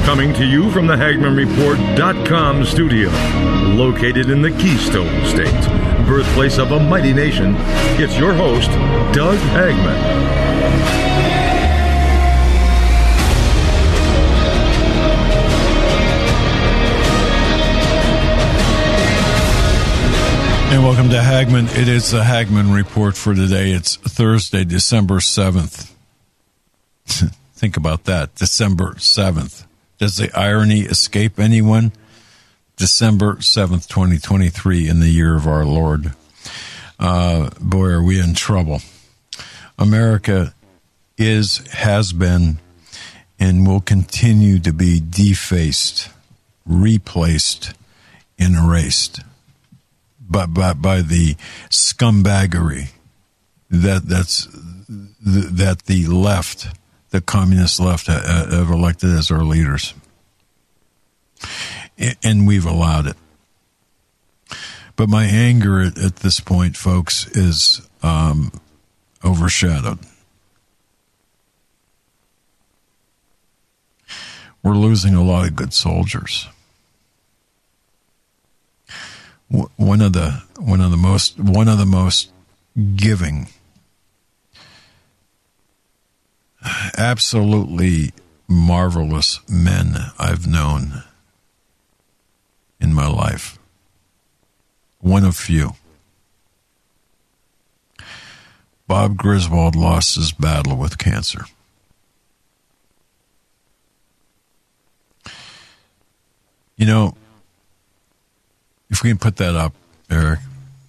Coming to you from the HagmannReport.com studio, located in the Keystone State, birthplace of a mighty nation, it's your host, Doug Hagmann. And welcome to Hagmann. It is the Hagmann Report for today. It's Thursday, December 7th. Think about that, December 7th. Does the irony escape anyone? December 7th, 2023, in the year of our Lord. Boy, are we in trouble. America has been, and will continue to be defaced, replaced, and erased by the scumbaggery that the left, the communist left, have elected as our leaders. And we've allowed it. But my anger at this point, folks, is overshadowed. We're losing a lot of good soldiers. One of the most giving, absolutely marvelous men I've known in my life. One of few. Bob Griswold lost his battle with cancer. You know, if we can put that up, Eric.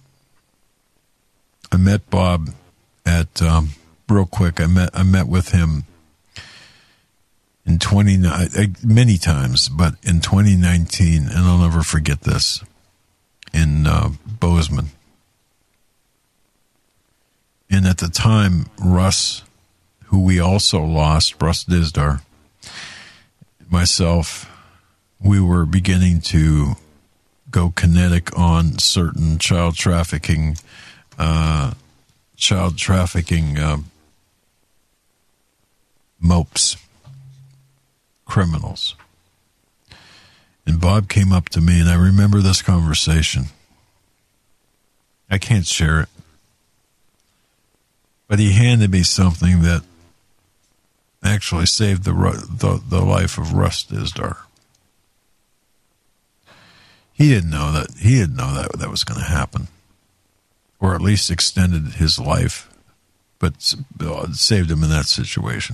I met Bob at real quick. I met with him in many times, but in 2019, and I'll never forget this, in Bozeman. And at the time, Russ, who we also lost, Russ Dizdar, myself, we were beginning to go kinetic on certain child trafficking mopes, criminals. And Bob came up to me, and I remember this conversation. I can't share it. But he handed me something that actually saved the life of Russ Dizdar. He didn't know that was going to happen, or at least extended his life, but saved him in that situation.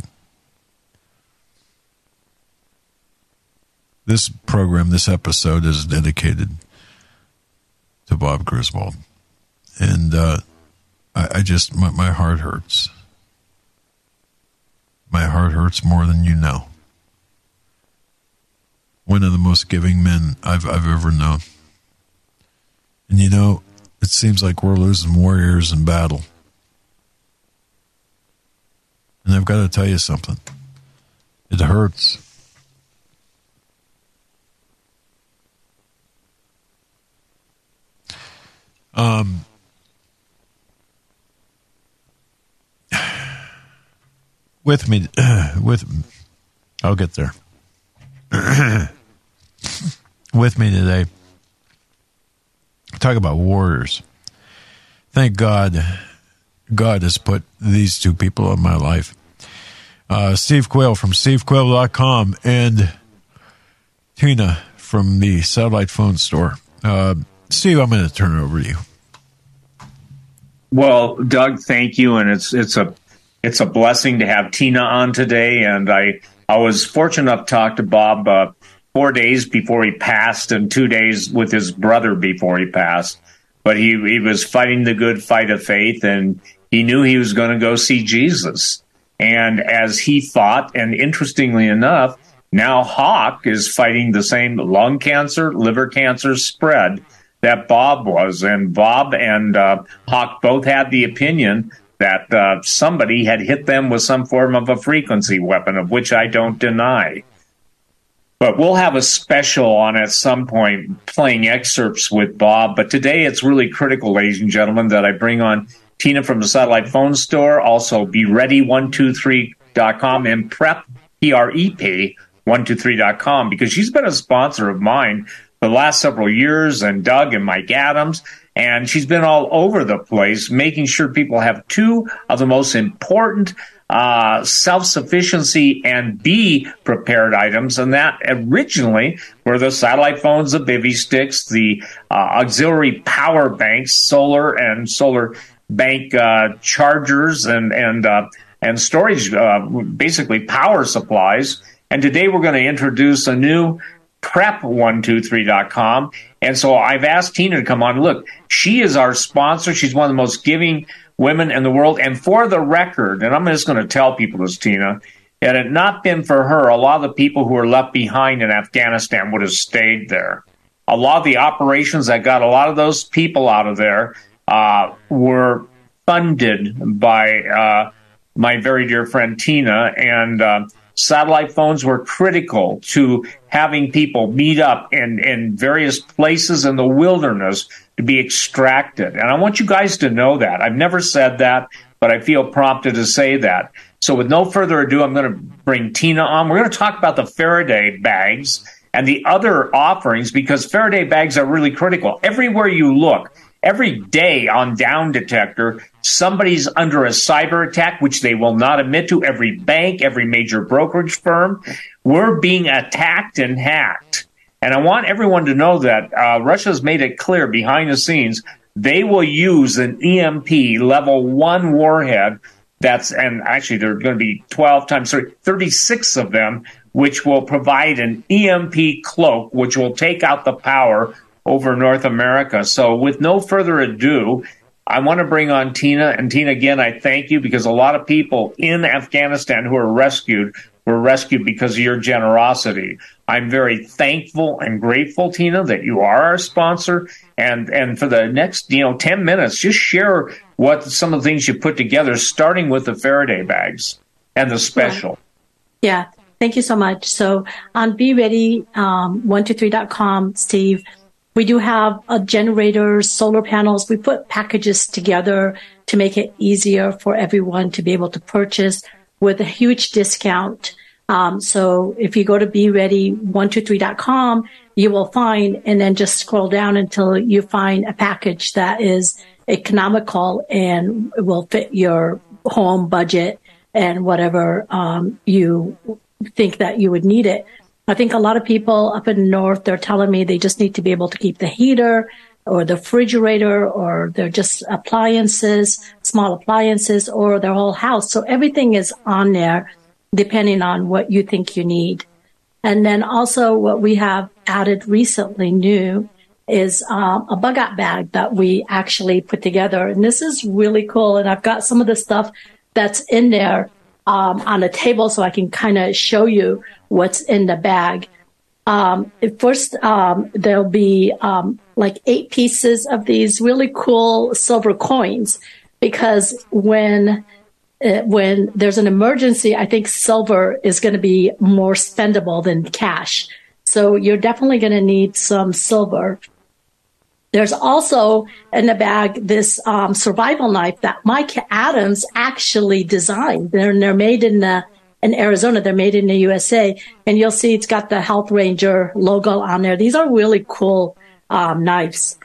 This program, this episode, is dedicated to Bob Griswold, and my heart hurts. My heart hurts more than you know. One of the most giving men I've ever known. And you know, it seems like we're losing warriors in battle. And I've got to tell you something. It hurts. I'll get there. With me today, talk about warriors. Thank God has put these two people in my life. Steve Quayle from stevequayle.com and Tina from the Satellite Phone Store. Steve, I'm going to turn it over to you. Well, Doug, thank you, and it's a blessing to have Tina on today. And I was fortunate enough to talk to Bob 4 days before he passed, and 2 days with his brother before he passed. But he was fighting the good fight of faith, and he knew he was going to go see Jesus. And as he fought, and interestingly enough, now Hawk is fighting the same lung cancer, liver cancer spread that Bob was. And Bob and Hawk both had the opinion that somebody had hit them with some form of a frequency weapon, of which I don't deny. But we'll have a special on at some point playing excerpts with Bob. But today it's really critical, ladies and gentlemen, that I bring on Tina from the Satellite Phone Store, also BeReady123.com, and PrEP, P-R-E-P, 123.com, because she's been a sponsor of mine for the last several years, and Doug and Mike Adams. And she's been all over the place, making sure people have two of the most important self-sufficiency and be prepared items. And that originally were the satellite phones, the bivy sticks, the auxiliary power banks, solar and solar bank chargers, and storage, basically power supplies. And today we're going to introduce a new prep123.com. And so I've asked Tina to come on. Look, she is our sponsor. She's one of the most giving women in the world. And for the record, and I'm just going to tell people this, Tina, had it not been for her, a lot of the people who were left behind in Afghanistan would have stayed there. A lot of the operations that got a lot of those people out of there were funded by my very dear friend Tina, and satellite phones were critical to having people meet up in various places in the wilderness to be extracted. And I want you guys to know that. I've never said that, but I feel prompted to say that. So with no further ado, I'm going to bring Tina on. We're going to talk about the Faraday bags and the other offerings, because Faraday bags are really critical. Everywhere you look, every day on Down Detector, somebody's under a cyber attack, which they will not admit to. Every bank, every major brokerage firm, we're being attacked and hacked. And I want everyone to know that Russia's made it clear behind the scenes they will use an EMP level 1 warhead. And actually there are going to be 36 of them, which will provide an EMP cloak, which will take out the power over North America. So with no further ado, I want to bring on Tina. And Tina, again, I thank you, because a lot of people in Afghanistan who were rescued because of your generosity. I'm very thankful and grateful, Tina, that you are our sponsor. And for the next 10 minutes, just share what some of the things you put together, starting with the Faraday bags and the special. Yeah. Thank you so much. So on BeReady123.com, Steve, we do have generators, solar panels. We put packages together to make it easier for everyone to be able to purchase with a huge discount. So if you go to BeReady123.com, you will find, and then just scroll down until you find a package that is economical and will fit your home budget and whatever you think that you would need it. I think a lot of people up in the north, they're telling me they just need to be able to keep the heater or the refrigerator, or they're just appliances, small appliances, or their whole house. So everything is on there depending on what you think you need. And then also what we have added recently new is a bug out bag that we actually put together. And this is really cool. And I've got some of the stuff that's in there on a table so I can kind of show you what's in the bag. First, there'll be like 8 pieces of these really cool silver coins, because when there's an emergency, I think silver is going to be more spendable than cash. So you're definitely going to need some silver. There's also in the bag this survival knife that Mike Adams actually designed. They're made in Arizona. They're made in the USA, and you'll see it's got the Health Ranger logo on there. These are really cool knives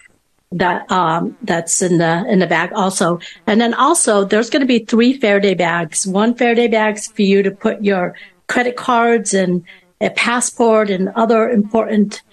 that's in the bag also. And then also there's going to be 3 Faraday bags. 1 Faraday bag's for you to put your credit cards and a passport and other important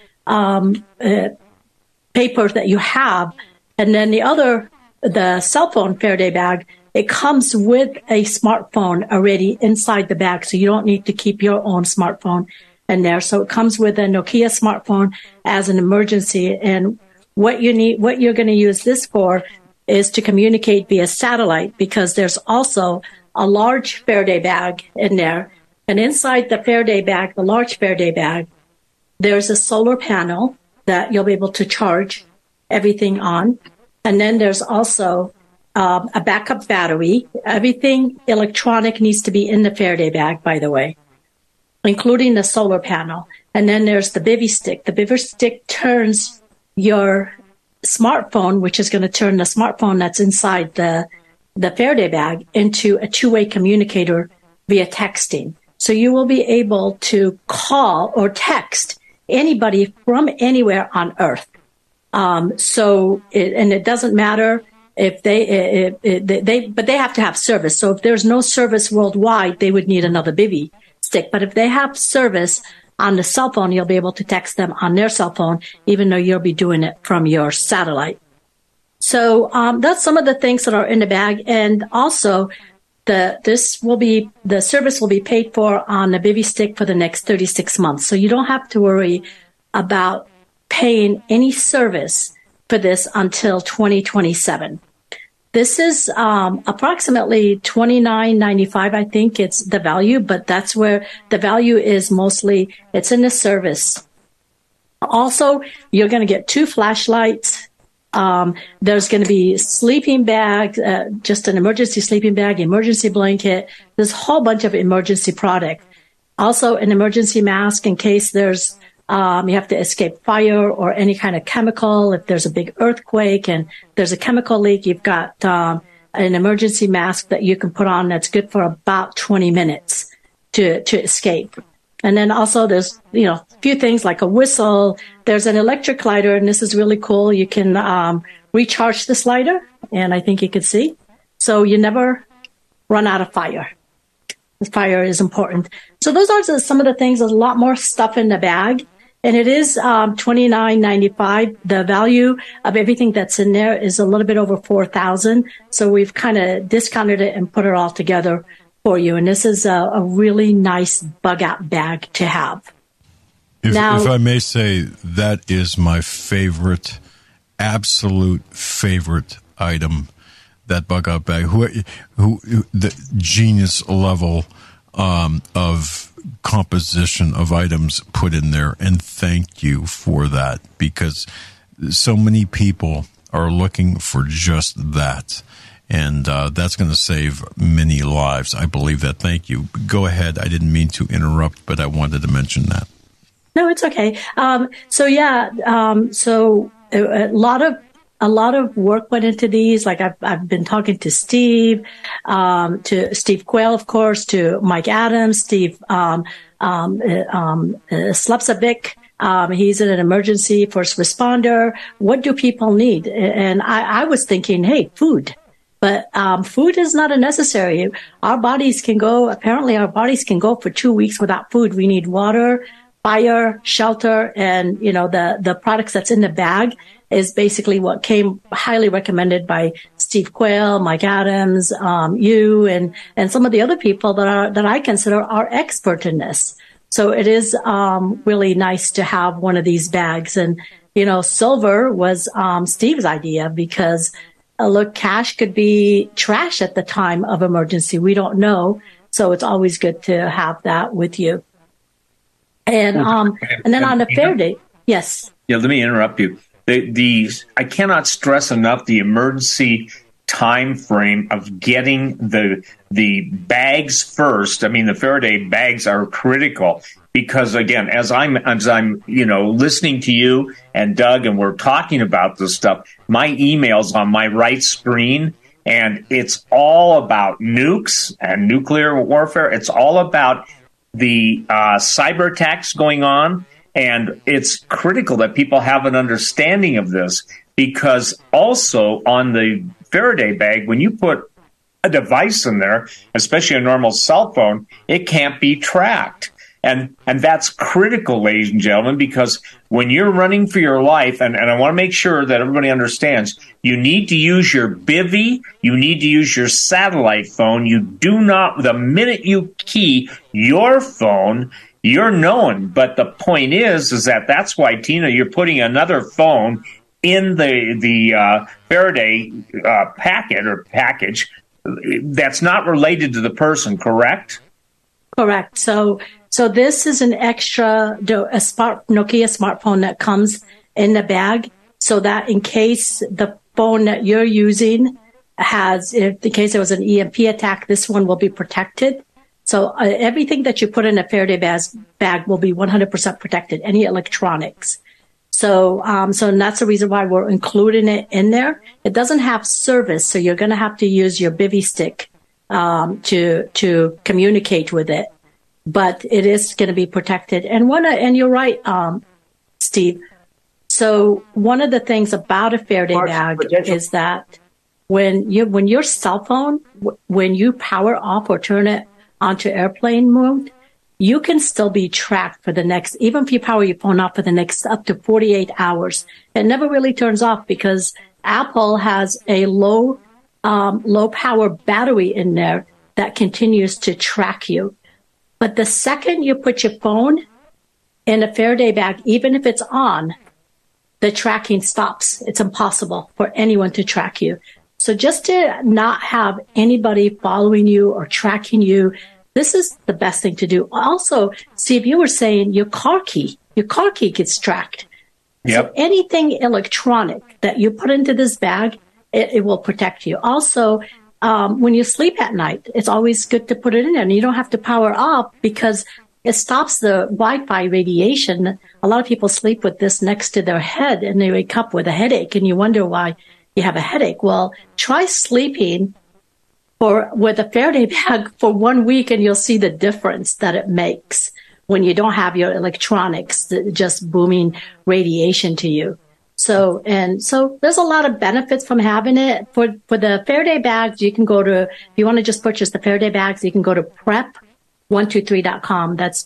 papers that you have. And then the cell phone Faraday bag, it comes with a smartphone already inside the bag, so you don't need to keep your own smartphone in there. So it comes with a Nokia smartphone as an emergency. And what you're going to use this for is to communicate via satellite, because there's also a large Faraday bag in there. And inside the Faraday bag, the large Faraday bag, there's a solar panel that you'll be able to charge everything on. And then there's also a backup battery. Everything electronic needs to be in the Faraday bag, by the way, including the solar panel. And then there's the bivy stick. The bivy stick turns your smartphone, which is going to turn the smartphone that's inside the Faraday bag into a two-way communicator via texting. So you will be able to call or text anybody from anywhere on Earth. It doesn't matter if but they have to have service. So if there's no service worldwide, they would need another Bivy stick. But if they have service on the cell phone, you'll be able to text them on their cell phone, even though you'll be doing it from your satellite. So that's some of the things that are in the bag. And also, the service will be paid for on the Bivy stick for the next 36 months. So you don't have to worry about paying any service for this until 2027. This is approximately $29.95. I think it's the value, but that's where the value is mostly. It's in the service. Also, you're going to get 2 flashlights. There's going to be sleeping bag, just an emergency sleeping bag, emergency blanket. There's a whole bunch of emergency product. Also, an emergency mask in case there's you have to escape fire or any kind of chemical. If there's a big earthquake and there's a chemical leak, you've got an emergency mask that you can put on that's good for about 20 minutes to escape. And then also there's, a few things like a whistle. There's an electric lighter, and this is really cool. You can recharge this lighter, and I think you can see. So you never run out of fire. The fire is important. So those are some of the things. There's a lot more stuff in the bag. And it is $29.95. The value of everything that's in there is a little bit over $4,000. So we've kind of discounted it and put it all together for you. And this is a really nice bug out bag to have. If I may say, that is my favorite, absolute favorite item, that bug out bag. Who the genius level of composition of items put in there, and thank you for that, because so many people are looking for just that, and that's going to save many lives. I believe that. Thank you. Go ahead. I didn't mean to interrupt, but I wanted to mention that. No, it's okay. So a lot of work went into these. Like I've been talking to Steve Quayle, of course, to Mike Adams, Steve Slepsovic. He's an emergency first responder. What do people need? And I was thinking, hey, food. But food is not a necessary. Our bodies can go for 2 weeks without food. We need water, fire, shelter, and the products that's in the bag is basically what came highly recommended by Steve Quayle, Mike Adams, you, and some of the other people that I consider are expert in this. So it is really nice to have one of these bags. And silver was Steve's idea, because look, cash could be trash at the time of emergency. We don't know, so it's always good to have that with you. And then on the fair day, yes. Yeah, let me interrupt you. I cannot stress enough the emergency time frame of getting the bags first. I mean, the Faraday bags are critical, because again, as I'm listening to you and Doug, and we're talking about this stuff, my email's on my right screen, and it's all about nukes and nuclear warfare. It's all about the cyber attacks going on. And it's critical that people have an understanding of this, because also on the Faraday bag, when you put a device in there, especially a normal cell phone, it can't be tracked. And that's critical, ladies and gentlemen, because when you're running for your life, and I want to make sure that everybody understands, you need to use your bivvy, you need to use your satellite phone. You do not, the minute you key your phone, you're known. But the point is that that's why, Tina, you're putting another phone in the Faraday packet or package that's not related to the person, correct? Correct. So this is an extra Nokia smartphone that comes in the bag, so that in case the phone that you're using in case there was an EMP attack, this one will be protected. So everything that you put in a Faraday bag will be 100% protected, any electronics. So and that's the reason why we're including it in there. It doesn't have service, so you're going to have to use your bivvy stick to communicate with it. but it is going to be protected. And you're right, Steve. So one of the things about a Faraday bag is that when your cell phone, when you power off or turn it onto airplane mode, you can still be tracked for the next, even if you power your phone off for the next up to 48 hours. It never really turns off because Apple has a low power battery in there that continues to track you. But the second you put your phone in a Faraday bag, even if it's on, the tracking stops. It's impossible for anyone to track you. So just to not have anybody following you or tracking you, this is the best thing to do. Also, Steve, you were saying your car key gets tracked. Yep. So anything electronic that you put into this bag, it will protect you. Also, when you sleep at night, it's always good to put it in there, and you don't have to power off because it stops the Wi-Fi radiation. A lot of people sleep with this next to their head and they wake up with a headache, and you wonder why you have a headache. Well, try sleeping with a Faraday bag for 1 week, and you'll see the difference that it makes when you don't have your electronics just booming radiation to you. So there's a lot of benefits from having it. For the Faraday bags, you can go to, if you want to just purchase the Faraday bags, you can go to prep123.com. That's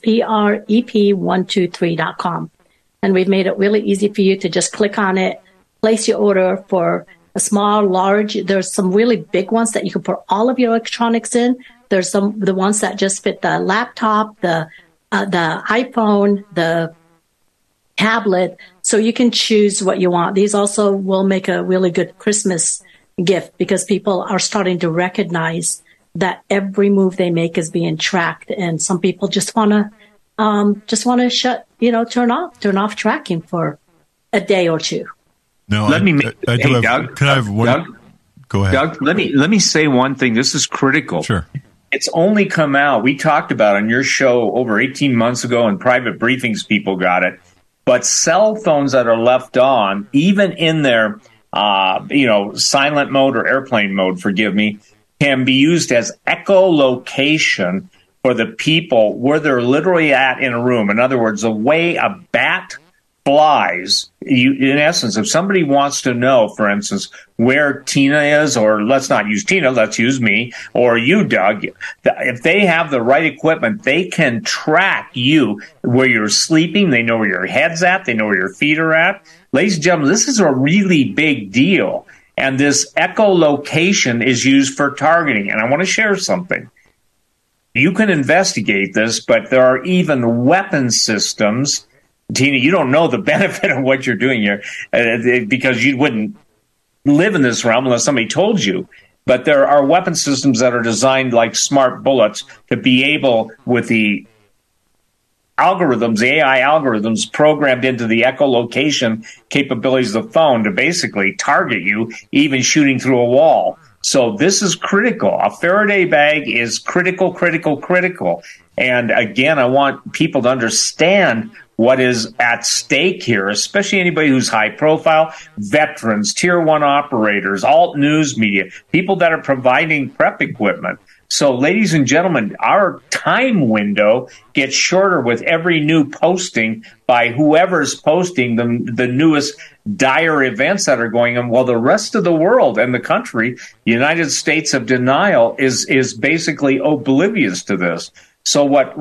PREP123.com. And we've made it really easy for you to just click on it, place your order for a small, large. There's some really big ones that you can put all of your electronics in. There's the ones that just fit the laptop, the iPhone, the tablet. So you can choose what you want. These also will make a really good Christmas gift because people are starting to recognize that every move they make is being tracked. And some people just want to turn off tracking for a day or two. No, Doug, can I have one? Doug, go ahead. Doug, let me say one thing. This is critical. Sure. It's only come out. We talked about on your show over 18 months ago in private briefings, people got it. But cell phones that are left on, even in their, silent mode or airplane mode, forgive me, can be used as echolocation for the people where they're literally at in a room. In other words, the way a bat flies, in essence, if somebody wants to know, for instance, where Tina is, or let's not use Tina, let's use me, or you, Doug, if they have the right equipment, they can track you where you're sleeping. They know where your head's at. They know where your feet are at. Ladies and gentlemen, this is a really big deal. And this echolocation is used for targeting. And I want to share something. You can investigate this, but there are even weapon systems. Tina, you don't know the benefit of what you're doing here because you wouldn't live in this realm unless somebody told you. But there are weapon systems that are designed like smart bullets to be able, with the algorithms, the AI algorithms programmed into the echolocation capabilities of the phone to basically target you, even shooting through a wall. So this is critical. A Faraday bag is critical. And again, I want people to understand what is at stake here, especially anybody who's high profile, veterans, tier one operators, alt news media, people that are providing prep equipment. So, ladies and gentlemen, our time window gets shorter with every new posting by whoever's posting the newest dire events that are going on. While the rest of the world and the country, the United States of denial, is basically oblivious to this. So what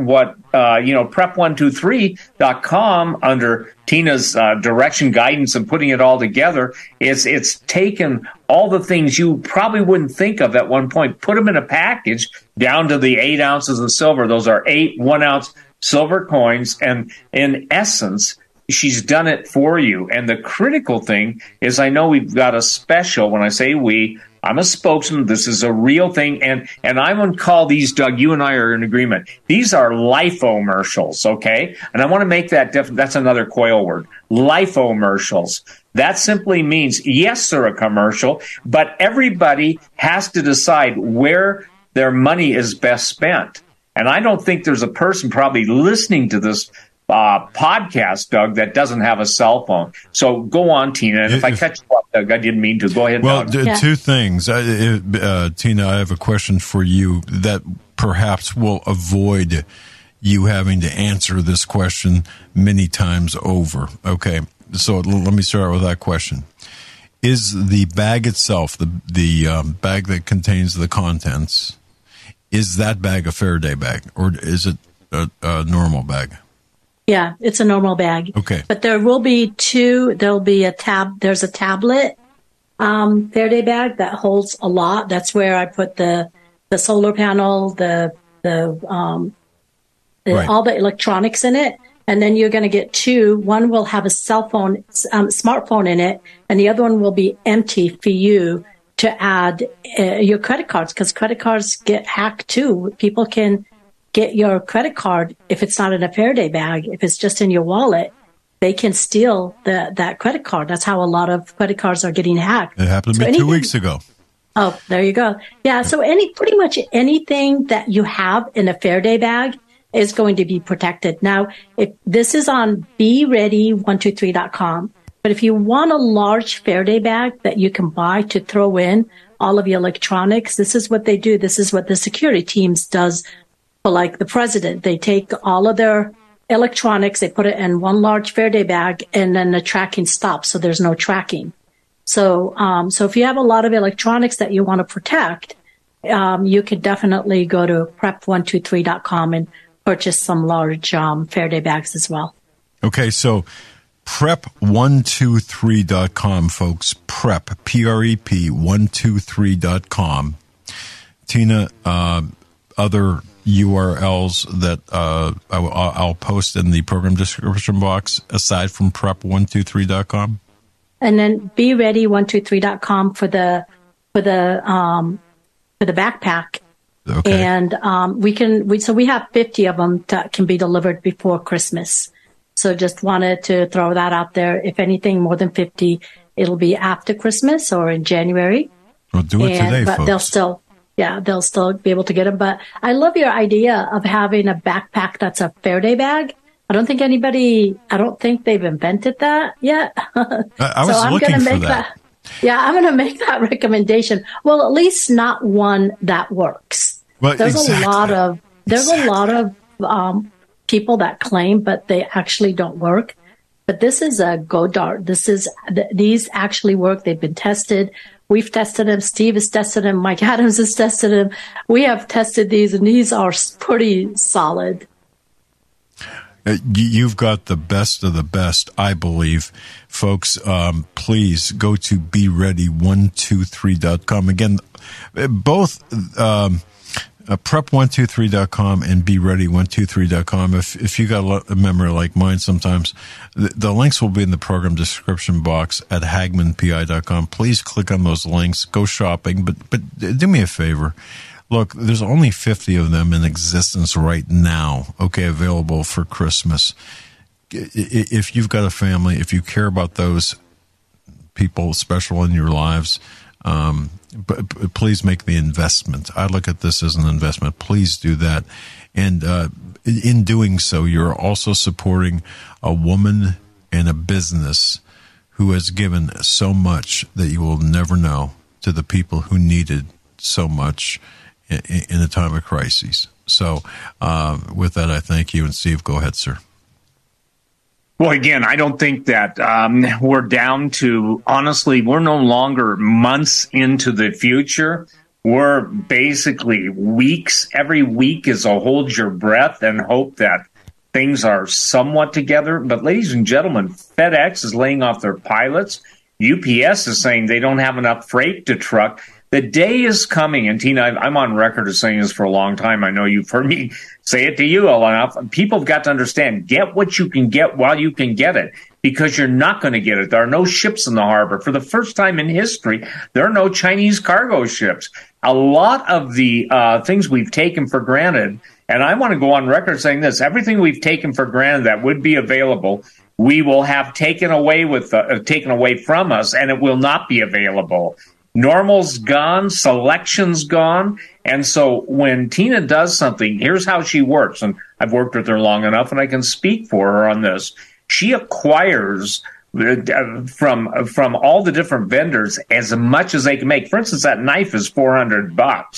prep123.com under Tina's direction, guidance, and putting it all together, it's taken all the things you probably wouldn't think of at one point, put them in a package down to the 8 ounces of silver. Those are 8 1-ounce silver coins. And in essence, she's done it for you. And the critical thing is, I know we've got a special. When I say we, I'm a spokesman. This is a real thing. And I wouldn't call these, Doug, you and I are in agreement. These are lifomercials, okay? And I want to make that that's another coil word. Lifomercials. That simply means, yes, they're a commercial, but everybody has to decide where their money is best spent. And I don't think there's a person probably listening to this podcast, Doug, that doesn't have a cell phone. So go on, Tina. And if I cut you off, Doug, I didn't mean to. Go ahead. Well, two things. Tina, I have a question for you that perhaps will avoid you having to answer this question many times over. Okay, so let me start with that question. Is the bag itself, the bag that contains the contents, is that bag a Faraday bag, or is it a normal bag? Yeah, it's a normal bag. Okay. But there will be two. There'll be there's a tablet Faraday bag that holds a lot. That's where I put the solar panel, Right. all the electronics in it. And then you're going to get two. One will have a cell phone, smartphone in it, and the other one will be empty for you to add your credit cards, because credit cards get hacked too. People can get your credit card if it's not in a Faraday bag. If it's just in your wallet, they can steal that credit card. That's how a lot of credit cards are getting hacked. It happened to me 2 weeks ago. Oh, there you go. Yeah. So pretty much anything that you have in a Faraday bag is going to be protected. Now, if this is on BeReady123.com, but if you want a large Faraday bag that you can buy to throw in all of your electronics, this is what they do. This is what the security teams does for, like, the president. They take all of their electronics, they put it in one large Faraday bag, and then the tracking stops. So there's no tracking. So if you have a lot of electronics that you want to protect, you could definitely go to prep123.com and purchase some large Faraday bags as well. Okay, so prep123.com, folks. Prep, P-R-E-P, 123.com. Tina, other URLs that I'll post in the program description box, aside from prep123.com? And then BeReady123.com for the backpack. Okay. And we have 50 of them that can be delivered before Christmas. So just wanted to throw that out there. If anything more than 50, it'll be after Christmas or in January. Well, do it today, but folks. they'll still be able to get them. But I love your idea of having a backpack that's a Faraday bag. I don't think they've invented that yet. I was looking for that. Yeah, I'm going to make that recommendation. Well, at least not one that works. Well, there's a lot of people that claim, but they actually don't work. But this is a go dart. These actually work. They've been tested. We've tested them. Steve has tested them. Mike Adams has tested them. We have tested these, and these are pretty solid. You've got the best of the best, I believe. Folks, please go to BeReady123.com. Again, both prep123.com and BeReady123.com. If you got a memory like mine sometimes, the links will be in the program description box at HagmannPI.com. Please click on those links. Go shopping. But do me a favor. Look, there's only 50 of them in existence right now, okay, available for Christmas. If you've got a family, if you care about those people special in your lives, but please make the investment. I look at this as an investment. Please do that. And in doing so, you're also supporting a woman and a business who has given so much that you will never know to the people who needed so much in a time of crises. So with that, I thank you. And Steve, go ahead, sir. Well, again, I don't think that we're down to, honestly, we're no longer months into the future. We're basically weeks. Every week is a hold your breath and hope that things are somewhat together. But ladies and gentlemen, FedEx is laying off their pilots. UPS is saying they don't have enough freight to truck. The day is coming, and Tina, I'm on record as saying this for a long time. I know you've heard me say it to you a lot. People have got to understand, get what you can get while you can get it, because you're not going to get it. There are no ships in the harbor. For the first time in history, there are no Chinese cargo ships. A lot of the things we've taken for granted, and I want to go on record saying this, everything we've taken for granted that would be available, we will have taken away from us, and it will not be available. Normal's gone, selection's gone. And so when Tina does something, here's how she works. And I've worked with her long enough, and I can speak for her on this. She acquires from all the different vendors as much as they can make. For instance, that knife is $400.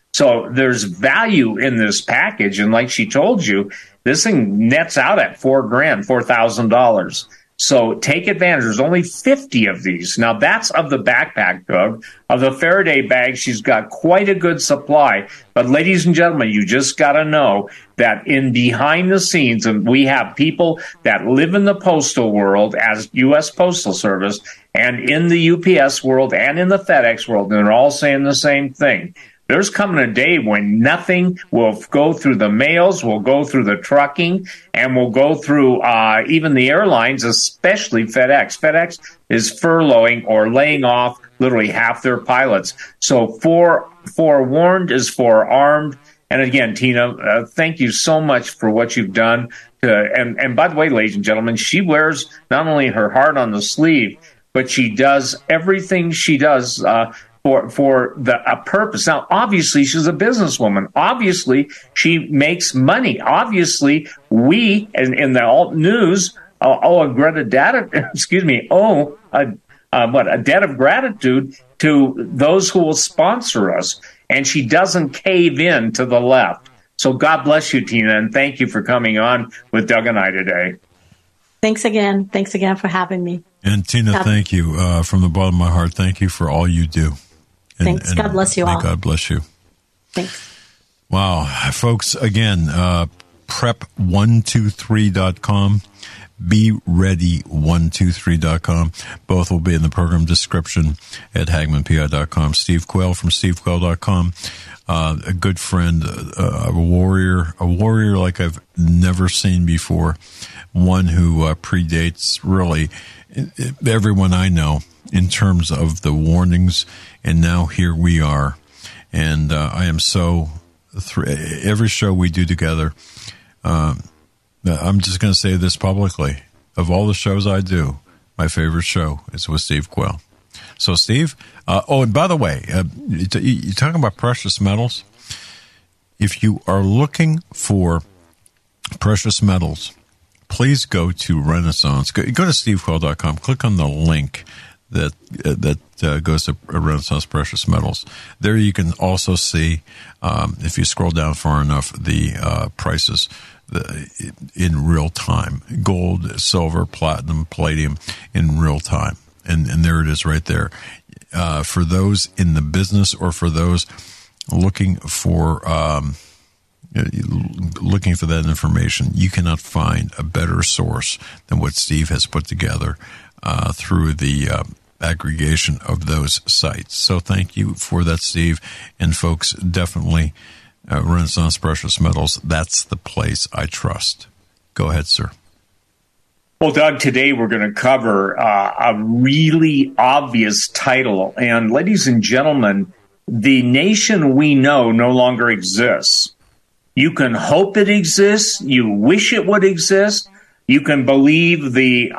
So there's value in this package. And like she told you, this thing nets out at $4,000, $4,000. So take advantage. There's only 50 of these. Now that's of the backpack, Doug. Of the Faraday bag, she's got quite a good supply. But ladies and gentlemen, you just got to know that in behind the scenes, and we have people that live in the postal world as U.S. Postal Service and in the UPS world and in the FedEx world, and they're all saying the same thing. There's coming a day when nothing will go through the mails, will go through the trucking, and will go through even the airlines, especially FedEx. FedEx is furloughing or laying off literally half their pilots. So forewarned is forearmed. And again, Tina, thank you so much for what you've done. And by the way, ladies and gentlemen, she wears not only her heart on the sleeve, but she does everything she does for a purpose. Now, obviously, she's a businesswoman. Obviously, she makes money. Obviously, we in the alt news owe a debt of gratitude to those who will sponsor us. And she doesn't cave in to the left. So God bless you, Tina, and thank you for coming on with Doug and I today. Thanks again. Thanks again for having me. And Tina, thank you from the bottom of my heart. Thank you for all you do. Thanks. God bless you all. God bless you. Thanks. Wow. Folks, again, prep123.com, beready123.com. Both will be in the program description at hagmanpi.com. Steve Quayle from stevequayle.com. A good friend, a warrior like I've never seen before. One who predates really everyone I know in terms of the warnings, and now here we are. And I am so every show we do together, I'm just going to say this publicly. Of all the shows I do, my favorite show is with Steve Quayle. So, Steve, and by the way, you're talking about precious metals. If you are looking for precious metals, please go to Renaissance. Go to stevequayle.com. Click on the link that goes to Renaissance Precious Metals. There you can also see, if you scroll down far enough, the prices in real time. Gold, silver, platinum, palladium in real time. And there it is right there. For those in the business or for those looking for that information, you cannot find a better source than what Steve has put together through the aggregation of those sites. So thank you for that, Steve. And folks, definitely Renaissance Precious Metals, that's the place I trust. Go ahead, sir. Well, Doug, today we're going to cover a really obvious title. And ladies and gentlemen, the nation we know no longer exists. You can hope it exists. You wish it would exist. You can believe the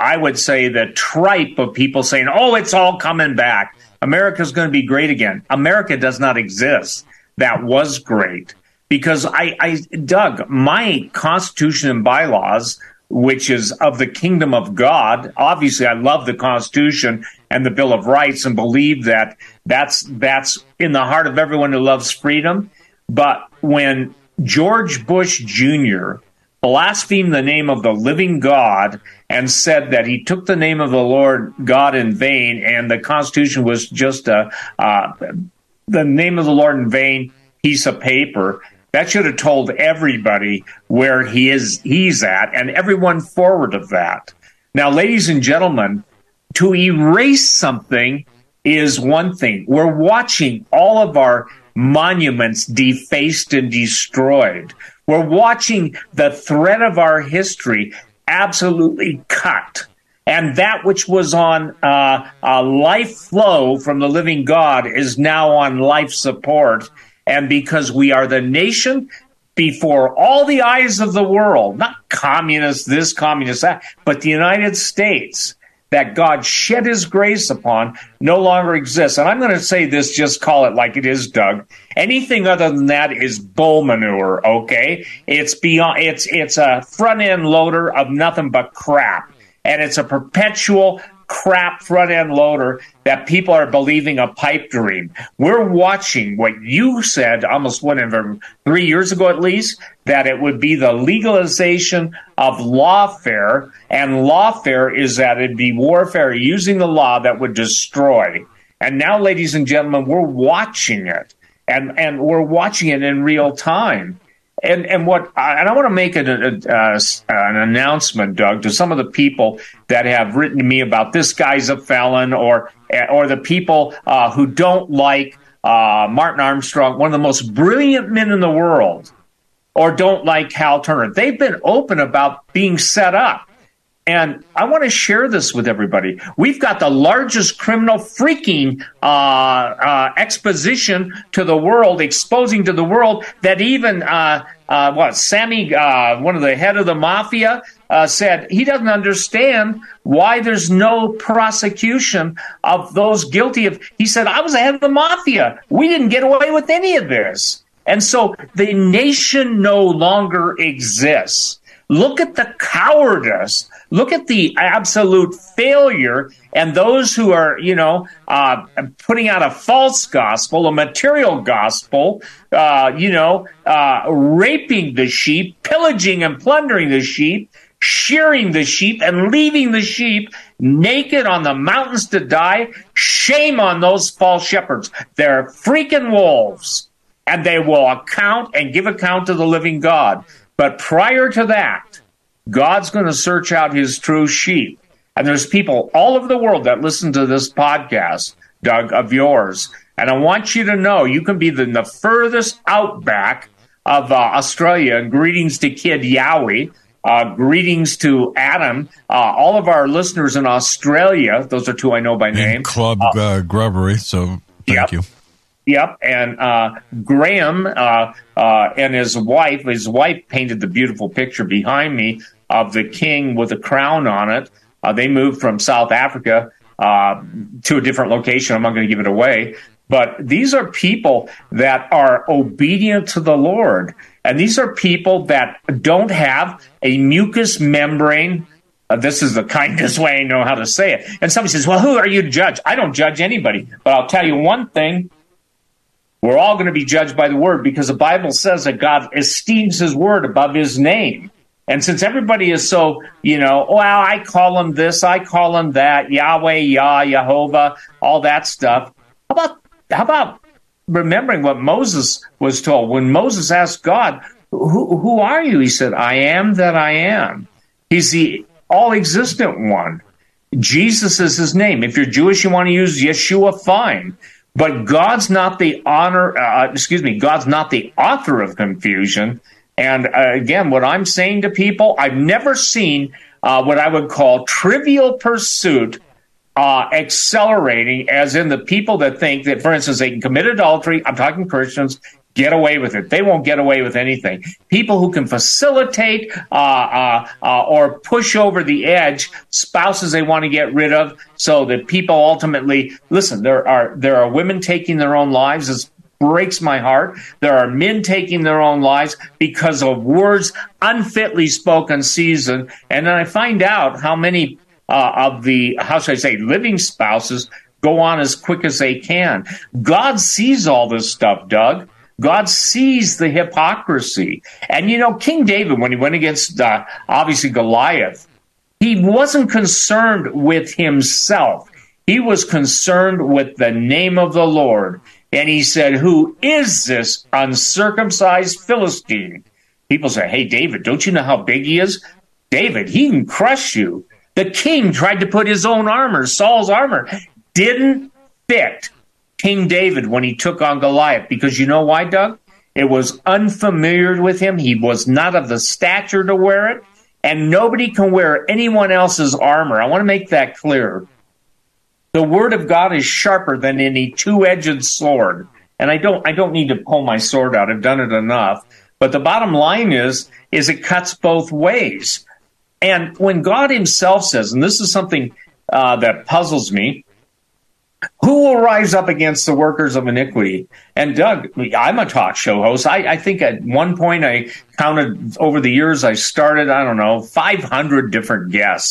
tripe of people saying, oh, it's all coming back. America's going to be great again. America does not exist. That was great. Because Doug, my Constitution and bylaws, which is of the kingdom of God, obviously I love the Constitution and the Bill of Rights and believe that that's in the heart of everyone who loves freedom. But when George Bush Jr. blasphemed the name of the living God and said that he took the name of the Lord God in vain, and the Constitution was just the name of the Lord in vain piece of paper, that should have told everybody where he's at, and everyone forward of that. Now, ladies and gentlemen, to erase something is one thing. We're watching all of our monuments defaced and destroyed. We're watching the thread of our history absolutely cut. And that which was on a life flow from the living God is now on life support. And because we are the nation before all the eyes of the world, not communist this, communist that, but the United States, that God shed his grace upon, no longer exists. And I'm going to say this, just call it like it is, Doug. Anything other than that is bull manure, okay? It's a front-end loader of nothing but crap. And it's a perpetual crap front-end loader that people are believing a pipe dream. We're watching what you said almost 3 years ago at least, that it would be the legalization of lawfare, and lawfare is that it'd be warfare using the law that would destroy. And now, ladies and gentlemen, we're watching it, and we're watching it in real time. And I want to make an announcement, Doug, to some of the people that have written to me about this guy's a felon, or the people who don't like Martin Armstrong, one of the most brilliant men in the world, or don't like Hal Turner. They've been open about being set up. And I want to share this with everybody. We've got the largest criminal freaking exposition to the world, exposing to the world that even Sammy, one of the head of the mafia, said he doesn't understand why there's no prosecution of those guilty of. He said, I was the head of the mafia. We didn't get away with any of this. And so the nation no longer exists. Look at the cowardice. Look at the absolute failure, and those who are, putting out a false gospel, a material gospel, raping the sheep, pillaging and plundering the sheep, shearing the sheep, and leaving the sheep naked on the mountains to die. Shame on those false shepherds. They're freaking wolves, and they will give account to the living God. But prior to that, God's going to search out his true sheep. And there's people all over the world that listen to this podcast, Doug, of yours. And I want you to know you can be in the furthest outback of Australia. And greetings to Kid Yowie. Greetings to Adam. All of our listeners in Australia, those are two I know by name. And Club Grubbery, so thank you. Yep, and Graham and his wife painted the beautiful picture behind me of the king with a crown on it. They moved from South Africa to a different location. I'm not going to give it away. But these are people that are obedient to the Lord. And these are people that don't have a mucous membrane. This is the kindest way I know how to say it. And somebody says, well, who are you to judge? I don't judge anybody. But I'll tell you one thing. We're all going to be judged by the word, because the Bible says that God esteems his word above his name. And since everybody is so, I call him this, I call him that, Yahweh, Yah, Jehovah, all that stuff. How about remembering what Moses was told? When Moses asked God, who are you? He said, I am that I am. He's the all-existent one. Jesus is his name. If you're Jewish, you want to use Yeshua, fine. But God's not the God's not the author of confusion. And again, what I'm saying to people, I've never seen what I would call trivial pursuit accelerating, as in the people that think that, for instance, they can commit adultery. I'm talking Christians. Get away with it. They won't get away with anything. People who can facilitate or push over the edge spouses they want to get rid of, so that people ultimately listen. There are women taking their own lives. This breaks my heart. There are men taking their own lives because of words unfitly spoken, seasoned. And then I find out how many of the living spouses go on as quick as they can. God sees all this stuff, Doug. God sees the hypocrisy. And, King David, when he went against, obviously, Goliath, he wasn't concerned with himself. He was concerned with the name of the Lord. And he said, who is this uncircumcised Philistine? People say, hey, David, don't you know how big he is? David, he can crush you. The king tried to put his own armor, Saul's armor, didn't fit King David when he took on Goliath, because you know why, Doug? It was unfamiliar with him. He was not of the stature to wear it, and nobody can wear anyone else's armor. I want to make that clear. The word of God is sharper than any two-edged sword, and I don't need to pull my sword out. I've done it enough. But the bottom line is it cuts both ways. And when God himself says, and this is something that puzzles me, who will rise up against the workers of iniquity? And Doug, I'm a talk show host. I think at one point I counted over the years I started, 500 different guests.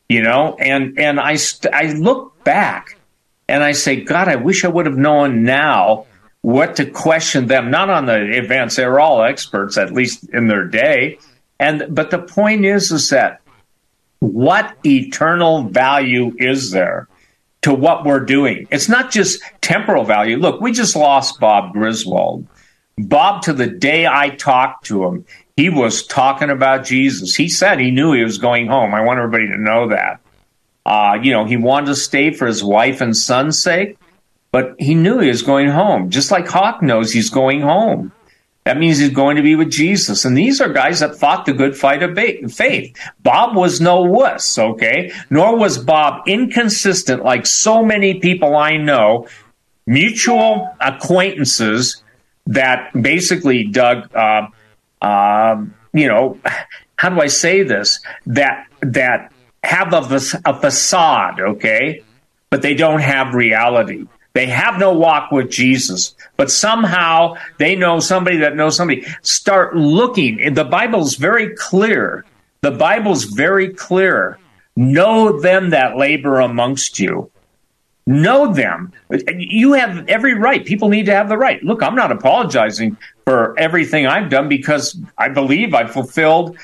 and I look back and I say, God, I wish I would have known now what to question them, not on the events. They were all experts, at least in their day. But the point is that what eternal value is there to what we're doing? It's not just temporal value. Look, we just lost Bob Griswold. Bob, to the day I talked to him, he was talking about Jesus. He said he knew he was going home. I want everybody to know that. He wanted to stay for his wife and son's sake, but he knew he was going home, just like Hawk knows he's going home. That means he's going to be with Jesus. And these are guys that fought the good fight of faith. Bob was no wuss, okay? Nor was Bob inconsistent like so many people I know, mutual acquaintances that basically, Doug, how do I say this? That have a facade, okay? But they don't have reality. They have no walk with Jesus, but somehow they know somebody that knows somebody. Start looking. The Bible's very clear. The Bible's very clear. Know them that labor amongst you. Know them. You have every right. People need to have the right. Look, I'm not apologizing for everything I've done because I believe I've fulfilled,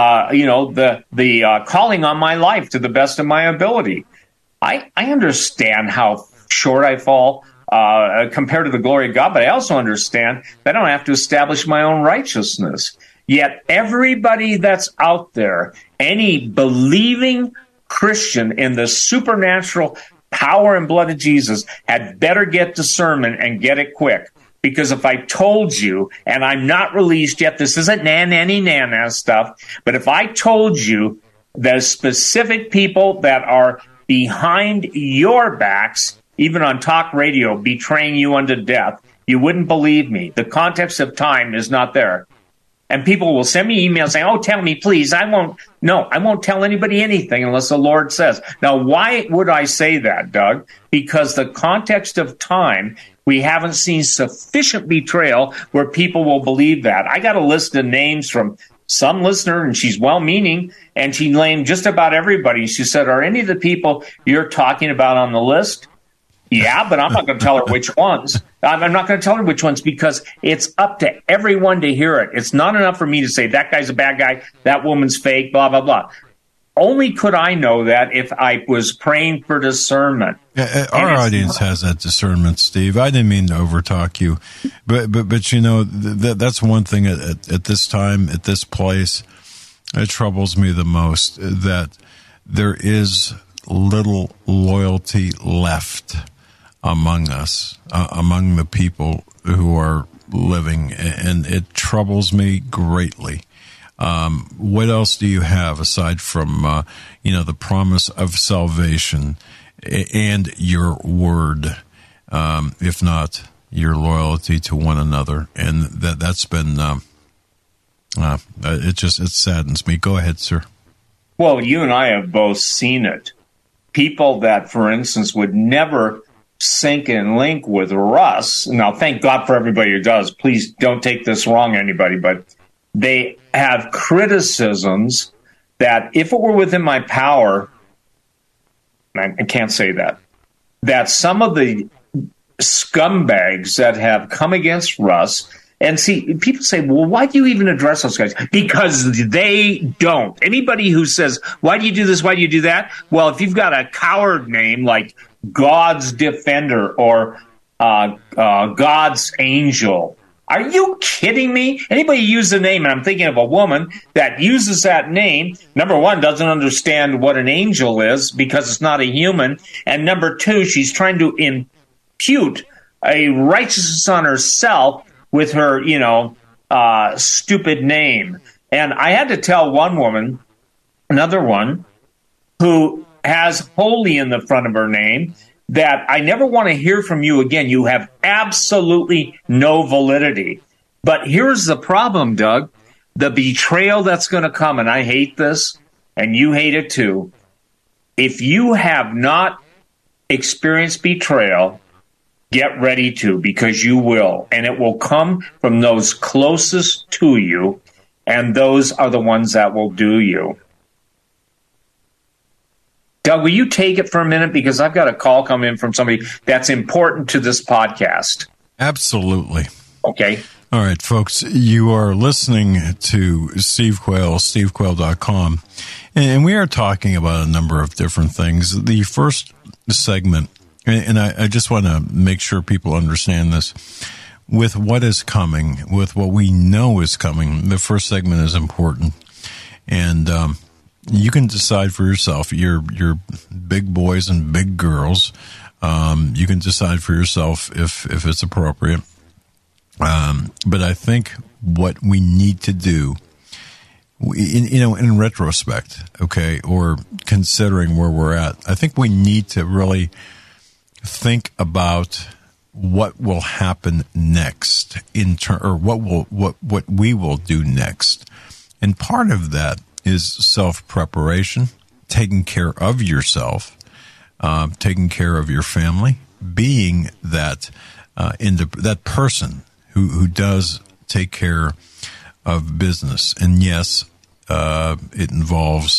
the calling on my life to the best of my ability. I understand how short I fall compared to the glory of God, but I also understand that I don't have to establish my own righteousness. Yet everybody that's out there, any believing Christian in the supernatural power and blood of Jesus, had better get discernment and get it quick. Because if I told you, and I'm not released yet, this isn't nanny stuff, but if I told you the specific people that are behind your backs, even on talk radio, betraying you unto death, you wouldn't believe me. The context of time is not there. And people will send me emails saying, oh, tell me, please. I won't tell anybody anything unless the Lord says. Now, why would I say that, Doug? Because the context of time, we haven't seen sufficient betrayal where people will believe that. I got a list of names from some listener, and she's well-meaning, and she named just about everybody. She said, are any of the people you're talking about on the list? Yeah, but I'm not going to tell her which ones. I'm not going to tell her which ones because it's up to everyone to hear it. It's not enough for me to say that guy's a bad guy, that woman's fake, blah, blah, blah. Only could I know that if I was praying for discernment. Yeah, our audience has that discernment, Steve. I didn't mean to overtalk you, but that's one thing at this time, at this place, it troubles me the most, that there is little loyalty left among us, among the people who are living, and it troubles me greatly. What else do you have aside from, the promise of salvation and your word, if not your loyalty to one another? And that's been, it saddens me. Go ahead, sir. Well, you and I have both seen it. People that, for instance, would never sync and link with Russ. Now, thank God for everybody who does. Please don't take this wrong, anybody, but they have criticisms that if it were within my power, I can't say that some of the scumbags that have come against Russ, and see, people say, well, why do you even address those guys? Because they don't. Anybody who says, why do you do this? Why do you do that? Well, if you've got a coward name like God's Defender or God's Angel, are you kidding me? Anybody use the name, and I'm thinking of a woman that uses that name, number one, doesn't understand what an angel is because it's not a human, and number two, she's trying to impute a righteousness on herself with her, stupid name. And I had to tell one woman, another one, who has holy in the front of her name, that I never want to hear from you again. You have absolutely no validity. But here's the problem, Doug. The betrayal that's going to come, and I hate this, and you hate it too. If you have not experienced betrayal, get ready to, because you will. And it will come from those closest to you, and those are the ones that will do you. Doug, will you take it for a minute? Because I've got a call come in from somebody that's important to this podcast. Absolutely. Okay. All right, folks, you are listening to Steve Quayle, stevequayle.com, and we are talking about a number of different things. The first segment, and I just want to make sure people understand this, with what is coming, with what we know is coming, the first segment is important. And you can decide for yourself, you're big boys and big girls, you can decide for yourself if it's appropriate. But I think what we need to do, in retrospect, okay, or considering where we're at, I think we need to really think about what will happen next or what we will do next. And part of that is self-preparation, taking care of yourself, taking care of your family, being that that person who does take care of business. And yes, it involves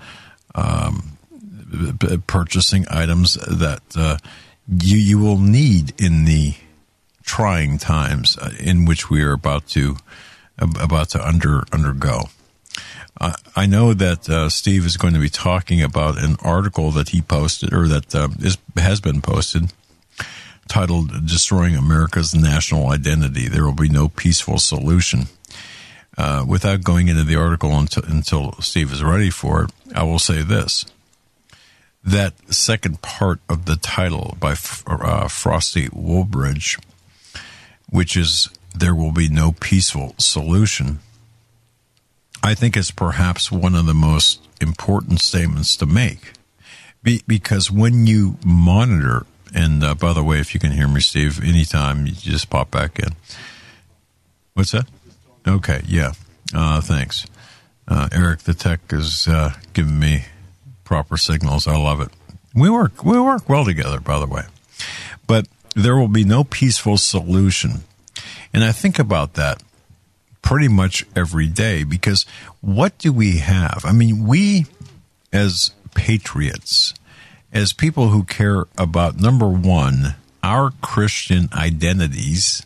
purchasing items that you will need in the trying times in which we are about to undergo. I know that Steve is going to be talking about an article that he posted, or that has been posted, titled "Destroying America's National Identity. There will be no peaceful solution." Without going into the article until Steve is ready for it, I will say this. That second part of the title by Frosty Woolbridge, which is "There will be no peaceful solution," I think is perhaps one of the most important statements to make. Because when you monitor, and by the way, if you can hear me, Steve, anytime, you just pop back in. What's that? Okay, yeah. Thanks. Eric, the tech, is giving me proper signals. I love it. We work well together, by the way. But there will be no peaceful solution. And I think about that pretty much every day, because what do we have? I mean, we as patriots, as people who care about, number one, our Christian identities,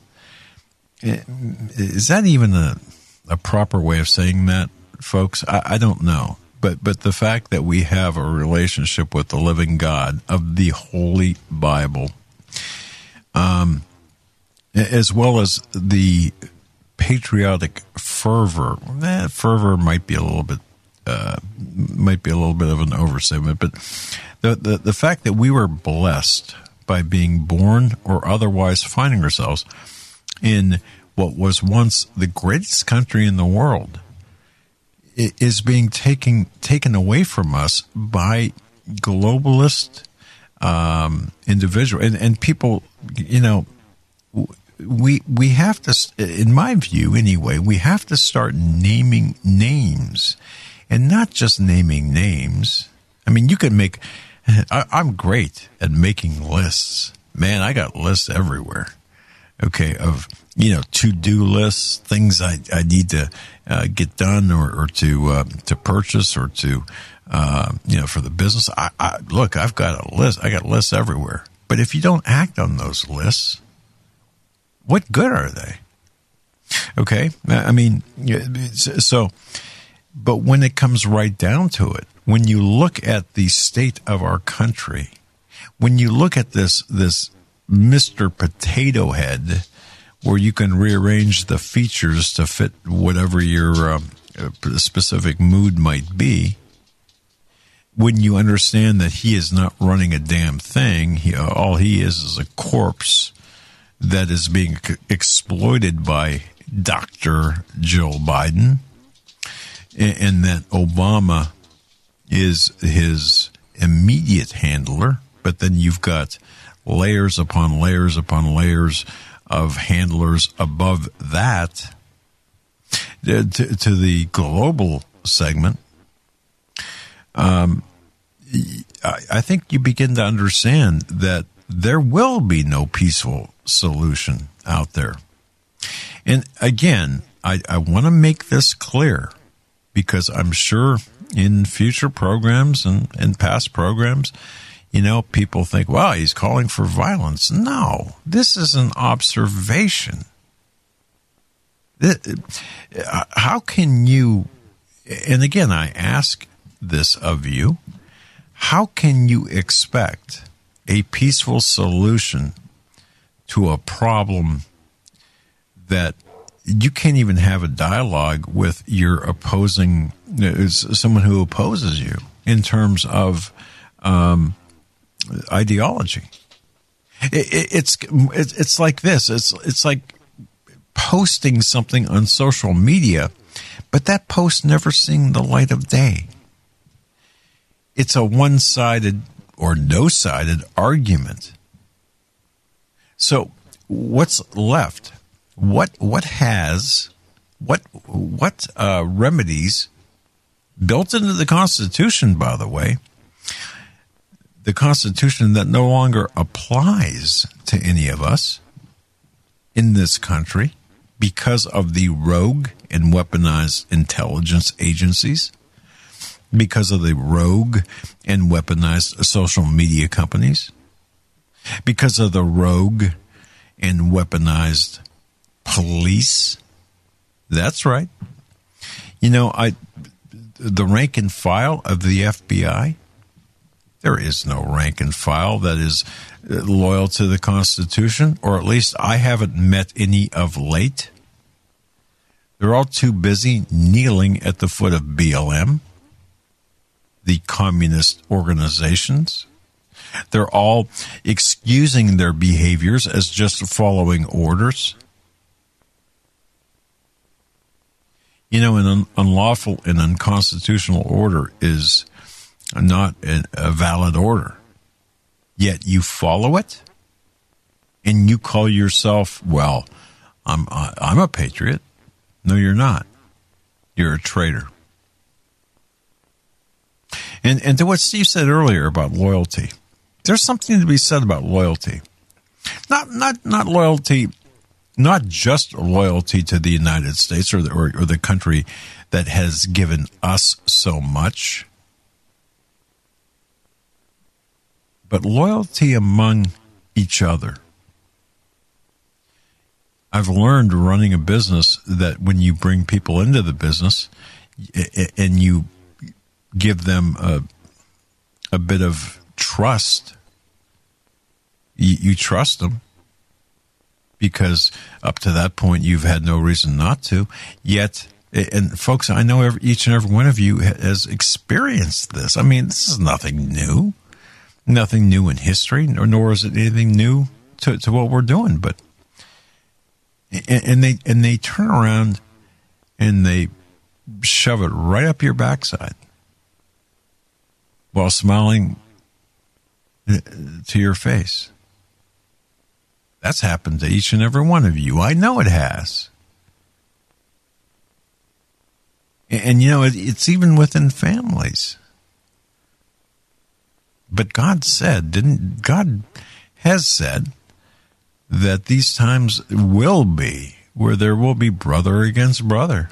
is that even a proper way of saying that, folks? I don't know. But the fact that we have a relationship with the living God of the Holy Bible, as well as the patriotic fervor. Fervor might be a little bit of an overstatement, but the fact that we were blessed by being born or otherwise finding ourselves in what was once the greatest country in the world is being taken away from us by globalist individual and people. We have to, in my view anyway, we have to start naming names, and not just naming names. I mean, you can make. I'm great at making lists. Man, I got lists everywhere. Okay, of to-do lists, things I need to get done or to purchase or to for the business. Look, I've got a list. I got lists everywhere. But if you don't act on those lists, what good are they? Okay, I mean, so. But when it comes right down to it, when you look at the state of our country, when you look at this Mr. Potato Head, where you can rearrange the features to fit whatever your specific mood might be, when you understand that he is not running a damn thing, all he is a corpse that is being exploited by Dr. Joe Biden, and that Obama is his immediate handler, but then you've got layers upon layers upon layers of handlers above that to the global segment. I think you begin to understand that there will be no peaceful solution out there. And again, I want to make this clear, because I'm sure in future programs and past programs, people think, well, he's calling for violence. No, this is an observation. How can you, and again, I ask this of you, how can you expect a peaceful solution to a problem that you can't even have a dialogue with your opposing, someone who opposes you in terms of ideology? It's like this. It's like posting something on social media, but that post never seeing the light of day. It's a one-sided or no-sided argument. So what's left? What remedies built into the Constitution, by the way, the Constitution that no longer applies to any of us in this country because of the rogue and weaponized intelligence agencies, because of the rogue and weaponized social media companies, because of the rogue and weaponized police. That's right. The rank and file of the FBI, there is no rank and file that is loyal to the Constitution, or at least I haven't met any of late. They're all too busy kneeling at the foot of BLM, the communist organizations. They're all excusing their behaviors as just following orders. An unlawful and unconstitutional order is not a valid order. Yet you follow it, and you call yourself, well, I'm a patriot. No, you're not. You're a traitor. And to what Steve said earlier about loyalty, there's something to be said about loyalty. Not loyalty, not just loyalty to the United States or the country that has given us so much, but loyalty among each other. I've learned running a business that when you bring people into the business and you give them a bit of trust, you trust them because up to that point you've had no reason not to. Yet, and folks, I know each and every one of you has experienced this. I mean, this is nothing new. Nothing new in history, nor is it anything new to what we're doing. But and they turn around and they shove it right up your backside while smiling to your face. That's happened to each and every one of you. I know it has. And it's even within families. But God has said that these times will be where there will be brother against brother.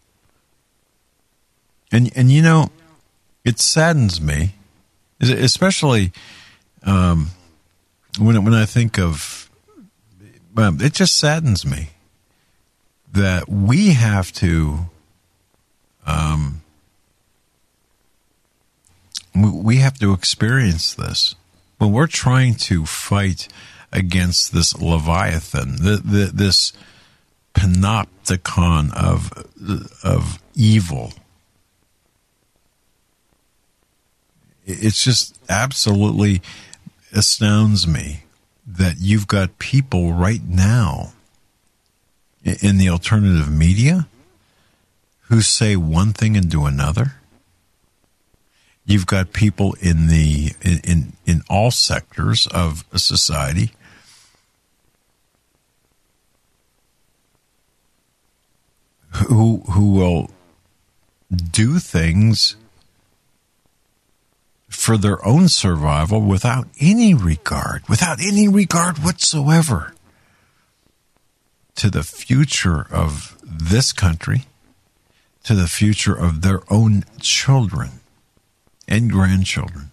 And it saddens me, especially when I think of, it just saddens me that we have to experience this when we're trying to fight against this Leviathan, this panopticon of evil. It just absolutely astounds me that you've got people right now in the alternative media who say one thing and do another. You've got people in all sectors of society who will do things for their own survival without any regard whatsoever to the future of this country, to the future of their own children and grandchildren.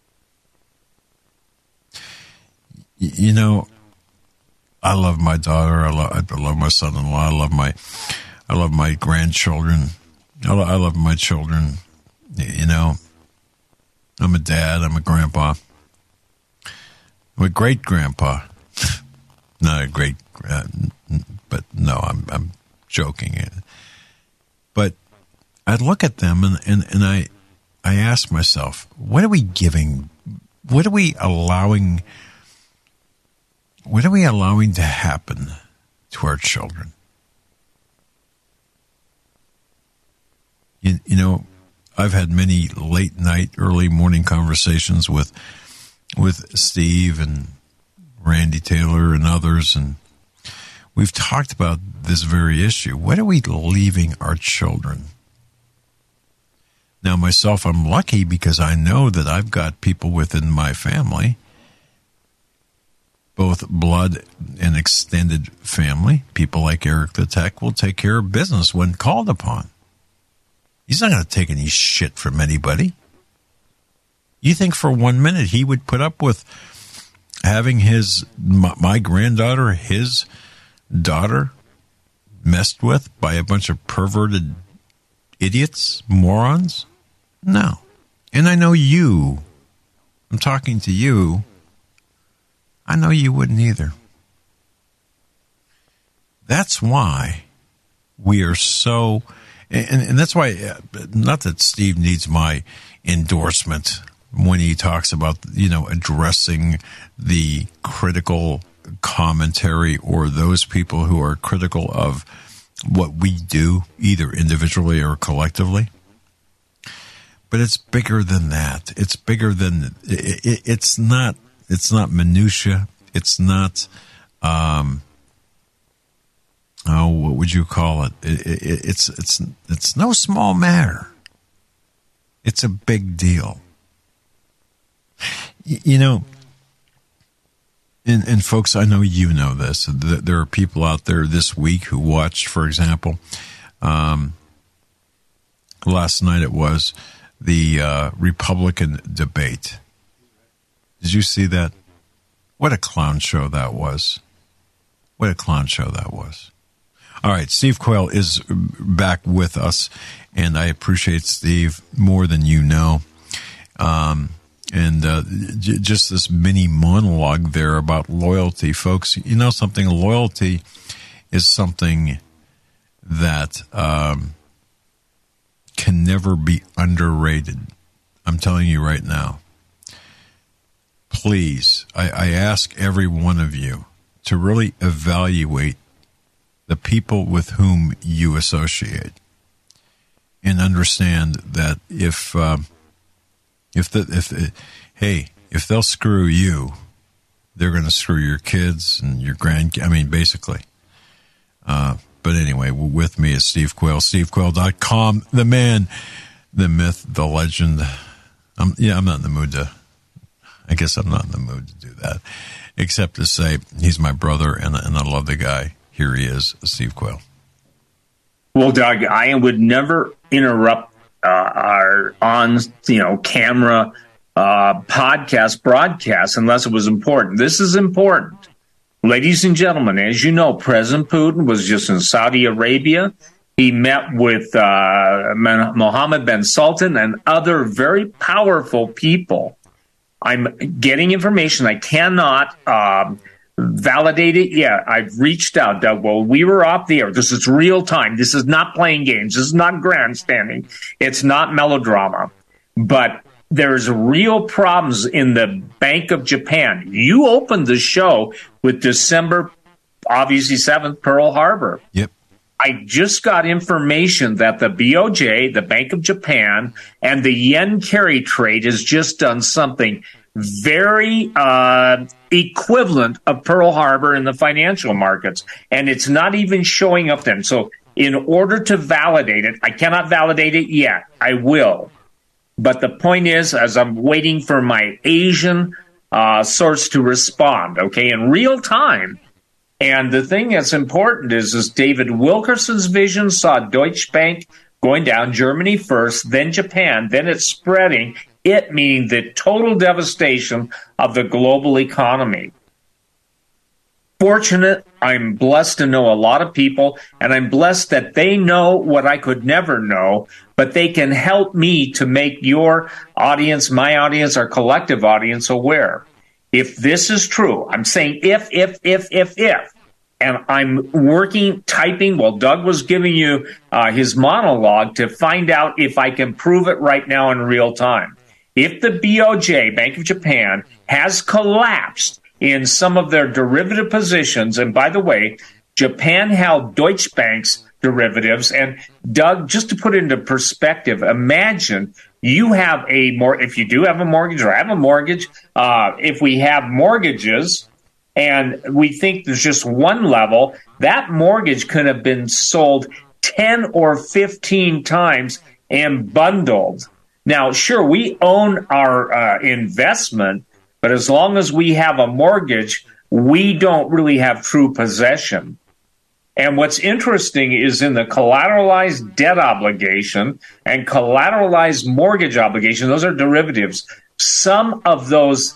You know, I love my daughter. I love my son-in-law. I love my grandchildren. I love my children. You know, I'm a dad. I'm a grandpa. I'm a great grandpa. Not a great, but no, I'm joking. But I look at them and I ask myself, what are we giving? What are we allowing to happen to our children? You know, I've had many late night, early morning conversations with Steve and Randy Taylor and others, and we've talked about this very issue. What are we leaving our children? Now, myself, I'm lucky because I know that I've got people within my family, both blood and extended family. People like Eric the Tech will take care of business when called upon. He's not going to take any shit from anybody. You think for 1 minute he would put up with having my granddaughter, his daughter, messed with by a bunch of perverted idiots, morons? No. And I know you. I'm talking to you. I know you wouldn't either. That's why we are so... And that's why, not that Steve needs my endorsement when he talks about, you know, addressing the critical commentary or those people who are critical of what we do, either individually or collectively. But it's bigger than that. It's bigger than it's not minutia. It's not what would you call it? It's no small matter. It's a big deal. You know, and folks, I know you know this. There are people out there this week who watched, for example, last night it was the Republican debate. Did you see that? What a clown show that was. What a clown show that was. All right, Steve Quayle is back with us, and I appreciate Steve more than you know. Just this mini monologue there about loyalty. Folks, you know something? Loyalty is something that can never be underrated. I'm telling you right now. Please, I ask every one of you to really evaluate the people with whom you associate and understand that if they'll screw you, they're going to screw your kids and your grandkids. I mean, basically. But anyway, with me is Steve Quayle, stevequayle.com, the man, the myth, the legend. I'm not in the mood to, I guess I'm not in the mood to do that, except to say he's my brother and I love the guy. Here he is, Steve Quayle. Well, Doug, I would never interrupt our camera podcast broadcast unless it was important. This is important. Ladies and gentlemen, as you know, President Putin was just in Saudi Arabia. He met with Mohammed bin Sultan and other very powerful people. I'm getting information. I cannot validate it yet. I've reached out, Doug. Well, we were off the air. This is real time. This is not playing games. This is not grandstanding. It's not melodrama. But there's real problems in the Bank of Japan. You opened the show with December, obviously 7th, Pearl Harbor. Yep. I just got information that the BOJ, the Bank of Japan, and the yen carry trade has just done something very equivalent of Pearl Harbor in the financial markets. And it's not even showing up then. So in order to validate it, I cannot validate it yet. I will. But the point is, as I'm waiting for my Asian source to respond, okay, in real time. And the thing that's important is David Wilkerson's vision saw Deutsche Bank going down, Germany first, then Japan, then it's spreading, it meaning the total devastation of the global economy. Fortunate, I'm blessed to know a lot of people, and I'm blessed that they know what I could never know, but they can help me to make your audience, my audience, our collective audience aware. If this is true, I'm saying if, and I'm working, typing while Doug was giving you his monologue to find out if I can prove it right now in real time. If the BOJ, Bank of Japan, has collapsed in some of their derivative positions, and by the way, Japan held Deutsche Bank's derivatives, and Doug, just to put it into perspective, imagine you have if you do have a mortgage or have a mortgage, if we have mortgages and we think there's just one level, that mortgage could have been sold 10 or 15 times and bundled. Now, sure, we own our investment, but as long as we have a mortgage, we don't really have true possession. And what's interesting is in the collateralized debt obligation and collateralized mortgage obligation, those are derivatives. Some of those,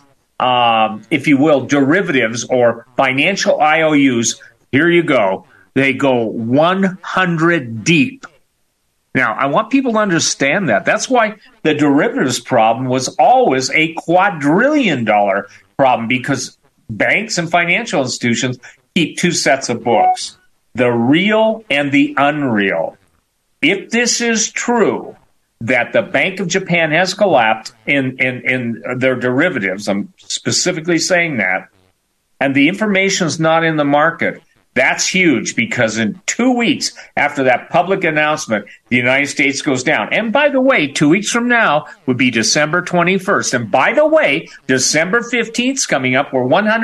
if you will, derivatives or financial IOUs, here you go, they go 100 deep. Now, I want people to understand that. That's why the derivatives problem was always a quadrillion-dollar problem, because banks and financial institutions keep two sets of books, the real and the unreal. If this is true, that the Bank of Japan has collapsed in their derivatives, I'm specifically saying that, and the information is not in the market, that's huge, because in 2 weeks after that public announcement, the United States goes down. And by the way, 2 weeks from now would be December 21st. And by the way, December 15th is coming up. We're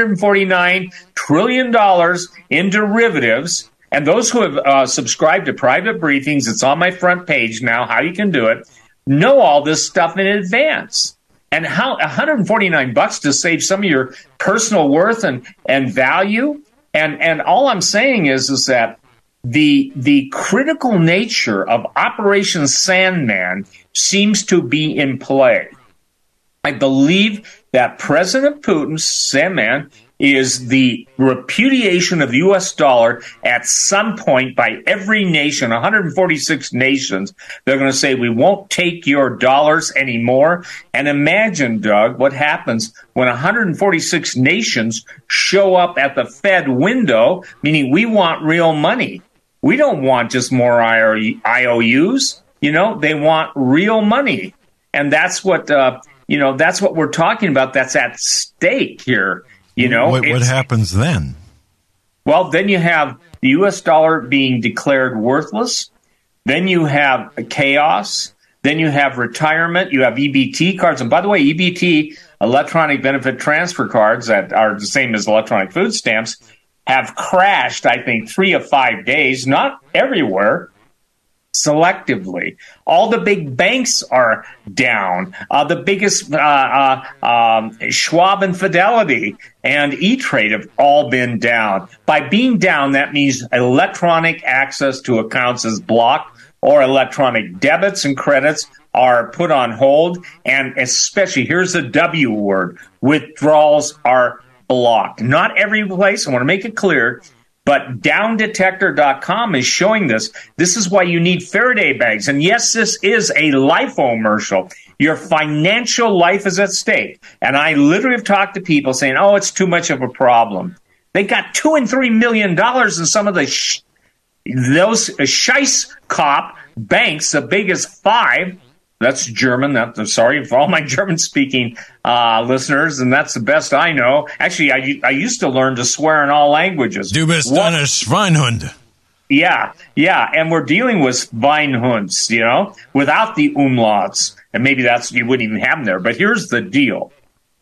$149 trillion in derivatives. And those who have subscribed to private briefings, it's on my front page now, how you can do it, know all this stuff in advance. And how $149 to save some of your personal worth and value. And all I'm saying is that the critical nature of Operation Sandman seems to be in play. I believe that President Putin's Sandman is the repudiation of the U.S. dollar at some point by every nation, 146 nations. They're going to say, we won't take your dollars anymore. And imagine, Doug, what happens when 146 nations show up at the Fed window, meaning we want real money. We don't want just more IOUs. They want real money. And that's what, that's what we're talking about. That's at stake here. What happens then? Well, then you have the U.S. dollar being declared worthless. Then you have chaos. Then you have retirement. You have EBT cards. And by the way, EBT, electronic benefit transfer cards that are the same as electronic food stamps, have crashed, I think, 3 of 5 days. Not everywhere. Selectively. All the big banks are down. The biggest Schwab and Fidelity and E-Trade have all been down. By being down, that means electronic access to accounts is blocked, or electronic debits and credits are put on hold. And especially, here's the W word, withdrawals are blocked. Not every place, I want to make it clear, but downdetector.com is showing this. This is why you need Faraday bags. And yes, this is a life-commercial. Your financial life is at stake. And I literally have talked to people saying, oh, it's too much of a problem. They got $2 and $3 million in some of those Scheiss cop banks, the biggest 5. That's German. I'm sorry for all my German-speaking listeners, and that's the best I know. Actually, I used to learn to swear in all languages. Du bist eine Schweinhund. Yeah, and we're dealing with Schweinhunds, without the umlauts. And maybe you wouldn't even have them there. But here's the deal.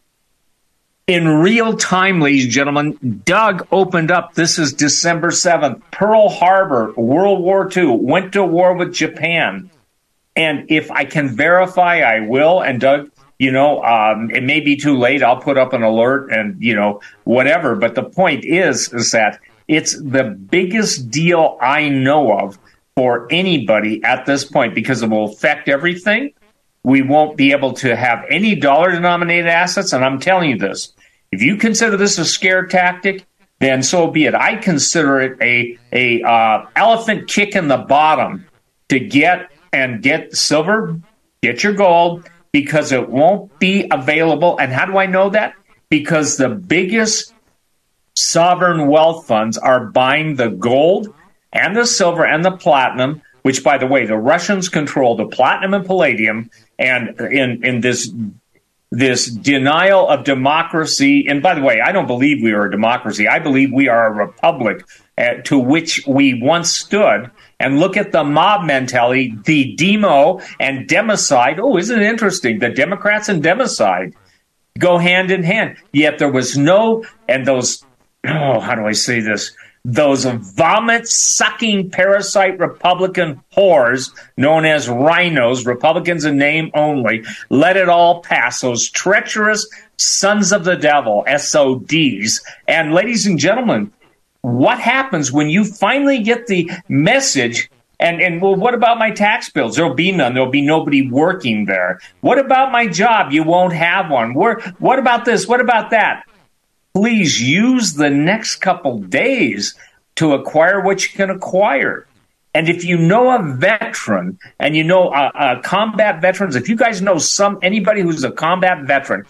In real time, ladies and gentlemen, Doug opened up, this is December 7th, Pearl Harbor, World War II, went to war with Japan. And if I can verify, I will. And Doug, it may be too late. I'll put up an alert and, whatever. But the point is that it's the biggest deal I know of for anybody at this point because it will affect everything. We won't be able to have any dollar-denominated assets, and I'm telling you this. If you consider this a scare tactic, then so be it. I consider it a elephant kick in the bottom to get silver, get your gold, because it won't be available. And how do I know that? Because the biggest sovereign wealth funds are buying the gold and the silver and the platinum, which, by the way, the Russians control the platinum and palladium, and in this denial of democracy. And by the way, I don't believe we are a democracy. I believe we are a republic to which we once stood. And look at the mob mentality, the demo and democide. Oh, isn't it interesting? The Democrats and democide go hand in hand. Yet there was no, and those, how do I say this? Those vomit-sucking parasite Republican whores known as rhinos, Republicans in name only, let it all pass. Those treacherous sons of the devil, SODs. And ladies and gentlemen, what happens when you finally get the message? And well, what about my tax bills? There'll be none. There'll be nobody working there. What about my job? You won't have one. What about this? What about that? Please use the next couple days to acquire what you can acquire. And if you know a veteran and you know combat veterans, if you guys know anybody who's a combat veteran,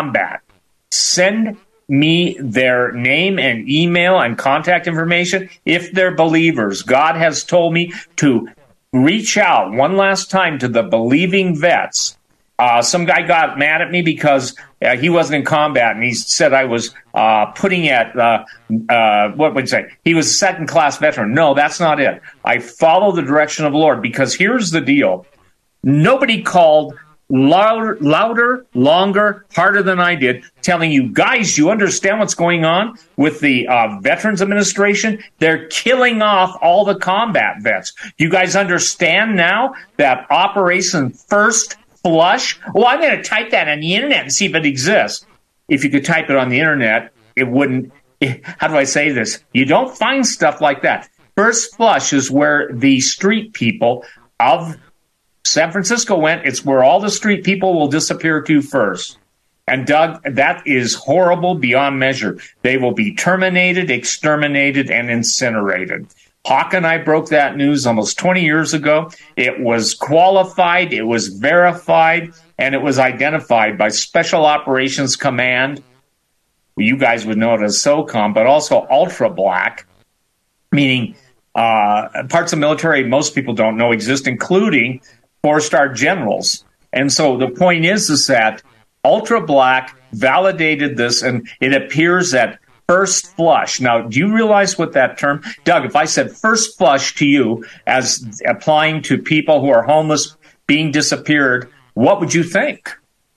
send me their name and email and contact information if they're believers. God has told me to reach out one last time to the believing vets. Some guy got mad at me because he wasn't in combat, and he said I was putting at, what would you say? He was a second-class veteran. No, that's not it. I follow the direction of the Lord, because here's the deal. Nobody called louder, longer, harder than I did, telling you, guys, you understand what's going on with the Veterans Administration? They're killing off all the combat vets. You guys understand now that Operation First Flush? Well, I'm going to type that on the internet and see if it exists. If you could type it on the internet, it wouldn't. How do I say this? You don't find stuff like that. First Flush is where the street people of San Francisco went. It's where all the street people will disappear to first. And Doug, that is horrible beyond measure. They will be terminated, exterminated, and incinerated. Hawk and I broke that news almost 20 years ago. It was qualified, it was verified, and it was identified by Special Operations Command. You guys would know it as SOCOM, but also Ultra Black, meaning parts of military most people don't know exist, including 4-star generals. And so the point is that Ultra Black validated this, and it appears that First Flush. Now, do you realize what that term, Doug, if I said First Flush to you as applying to people who are homeless, being disappeared, what would you think?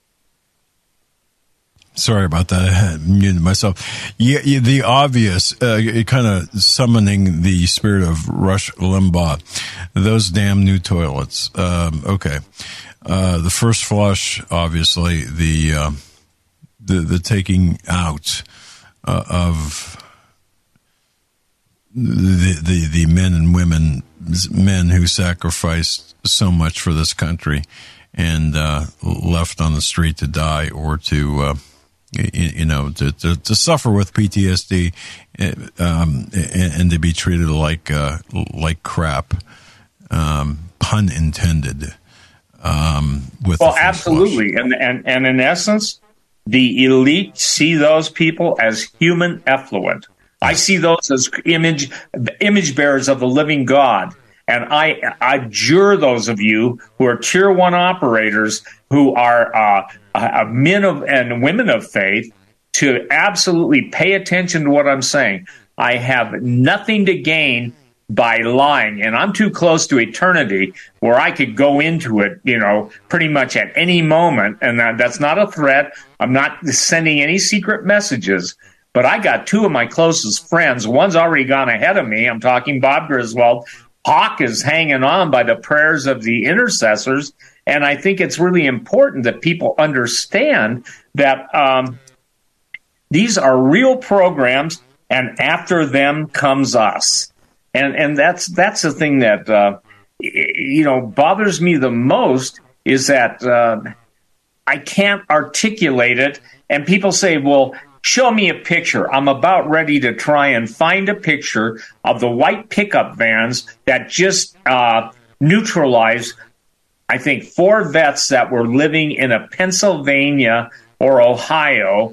Sorry about that. I had muted myself. Yeah, the obvious, kind of summoning the spirit of Rush Limbaugh. Those damn new toilets. Okay. The First Flush, obviously, the taking out of the men and women, men who sacrificed so much for this country and left on the street to die or to suffer with PTSD and to be treated like crap, pun intended. Well, absolutely, and in essence, the elite see those people as human effluent. I see those as image bearers of the living God. And I adjure those of you who are Tier 1 operators, who are men and women of faith, to absolutely pay attention to what I'm saying. I have nothing to gain by lying, and I'm too close to eternity where I could go into it, pretty much at any moment. And that's not a threat. I'm not sending any secret messages. But I got two of my closest friends. One's already gone ahead of me. I'm talking Bob Griswold. Hawk is hanging on by the prayers of the intercessors. And I think it's really important that people understand that these are real programs, and after them comes us. And that's the thing that bothers me the most is that I can't articulate it. And people say, well, show me a picture. I'm about ready to try and find a picture of the white pickup vans that just neutralized, I think, 4 vets that were living in a Pennsylvania or Ohio,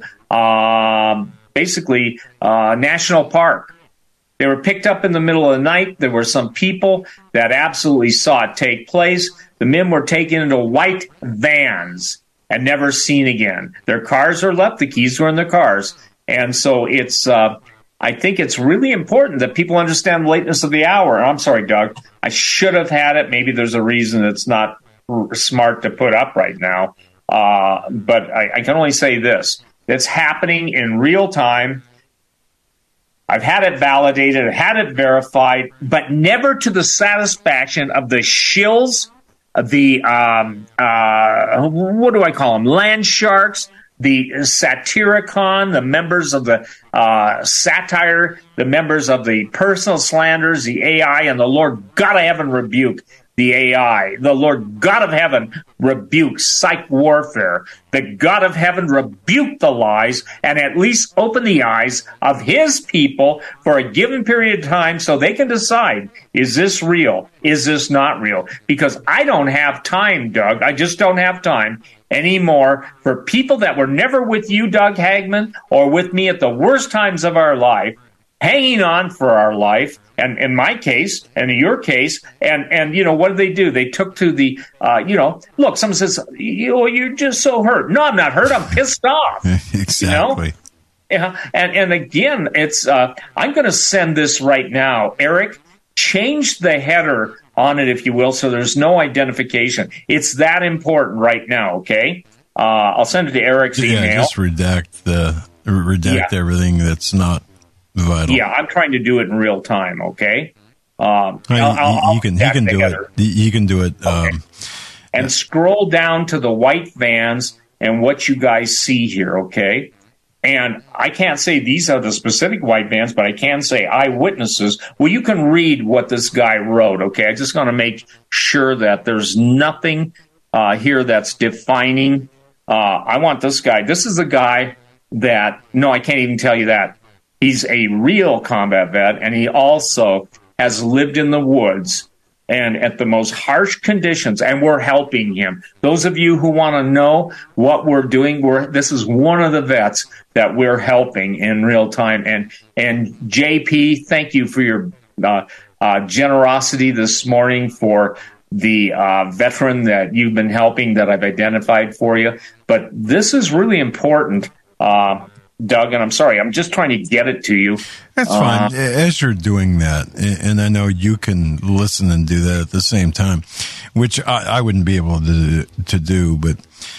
national park. They were picked up in the middle of the night. There were some people that absolutely saw it take place. The men were taken into white vans and never seen again. Their cars are left. The keys were in their cars. And so it's, I think it's really important that people understand the lateness of the hour. I'm sorry, Doug. I should have had it. Maybe there's a reason it's not smart to put up right now. But I can only say this. It's happening in real time. I've had it validated, had it verified, but never to the satisfaction of the shills, the, what do I call them? Land sharks, the Satyricon, the members of the satire, the members of the personal slanders, the AI, and the Lord God of heaven rebuke the AI. The Lord God of heaven rebuke psych warfare. The God of heaven rebuke the lies and at least open the eyes of his people for a given period of time so they can decide, is this real? Is this not real? Because I don't have time, Doug. I just don't have time anymore for people that were never with you, Doug Hagmann, or with me at the worst times of our life, hanging on for our life, and in my case, and in your case, and what did? They took to the, look, someone says, you're just so hurt. No, I'm not hurt. I'm pissed off. Exactly. Yeah. And again, it's, I'm going to send this right now. Eric, change the header on it, if you will, so there's no identification. It's that important right now, okay? I'll send it to Eric's email. Yeah, just redact everything that's not vital. Yeah, I'm trying to do it in real time. Okay, he can do it. He can do it. Okay. And scroll down to the white vans and what you guys see here. Okay, and I can't say these are the specific white vans, but I can say eyewitnesses. Well, you can read what this guy wrote. Okay, I just want to make sure that there's nothing here that's defining. I want this guy. This is a guy that I can't even tell you that. He's a real combat vet, and he also has lived in the woods and at the most harsh conditions, and we're helping him. Those of you who want to know what we're doing, this is one of the vets that we're helping in real time. And JP, thank you for your generosity this morning for the veteran that you've been helping that I've identified for you. But this is really important, Doug, and I'm sorry, I'm just trying to get it to you. That's fine. As you're doing that, and I know you can listen and do that at the same time, which I wouldn't be able to do, but,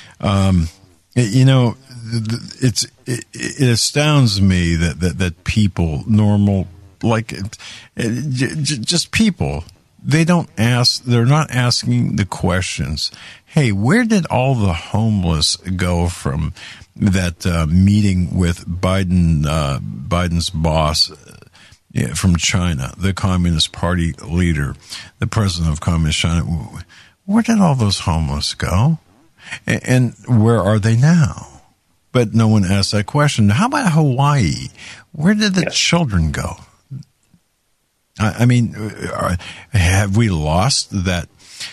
it astounds me that people, normal, like, just people, they're not asking the questions. Hey, where did all the homeless go from that meeting with Biden's boss from China, the Communist Party leader, the president of Communist China? Where did all those homeless go? And where are they now? But no one asked that question. How about Hawaii? Where did the children go? I mean, have we lost that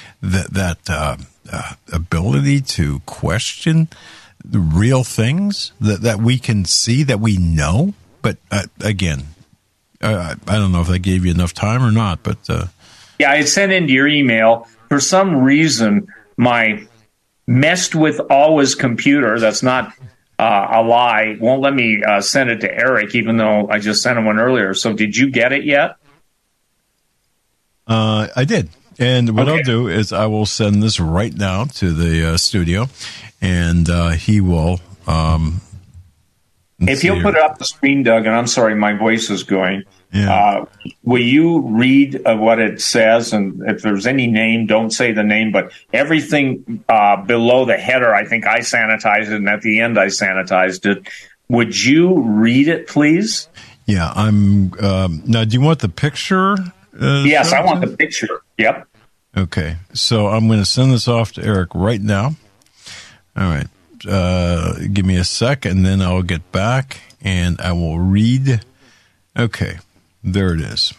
ability to question the real things that we can see, that we know? But again, I don't know if I gave you enough time or not. But yeah, I sent into your email. For some reason, my messed with always computer, that's not a lie, won't let me send it to Eric, even though I just sent him one earlier. So did you get it yet? I did. And what I'll do is I will send this right now to the studio, and he will. If you'll put it up the screen, Doug, and I'm sorry, my voice is going. Yeah. Will you read what it says? And if there's any name, don't say the name, but everything below the header, I think I sanitized it, and at the end I sanitized it. Would you read it, please? Yeah, I'm. Now, do you want the picture? Yes, I want the picture. Yep. Okay, so I'm going to send this off to Eric right now. All right. Give me a sec, and then I'll get back, and I will read. Okay, there it is.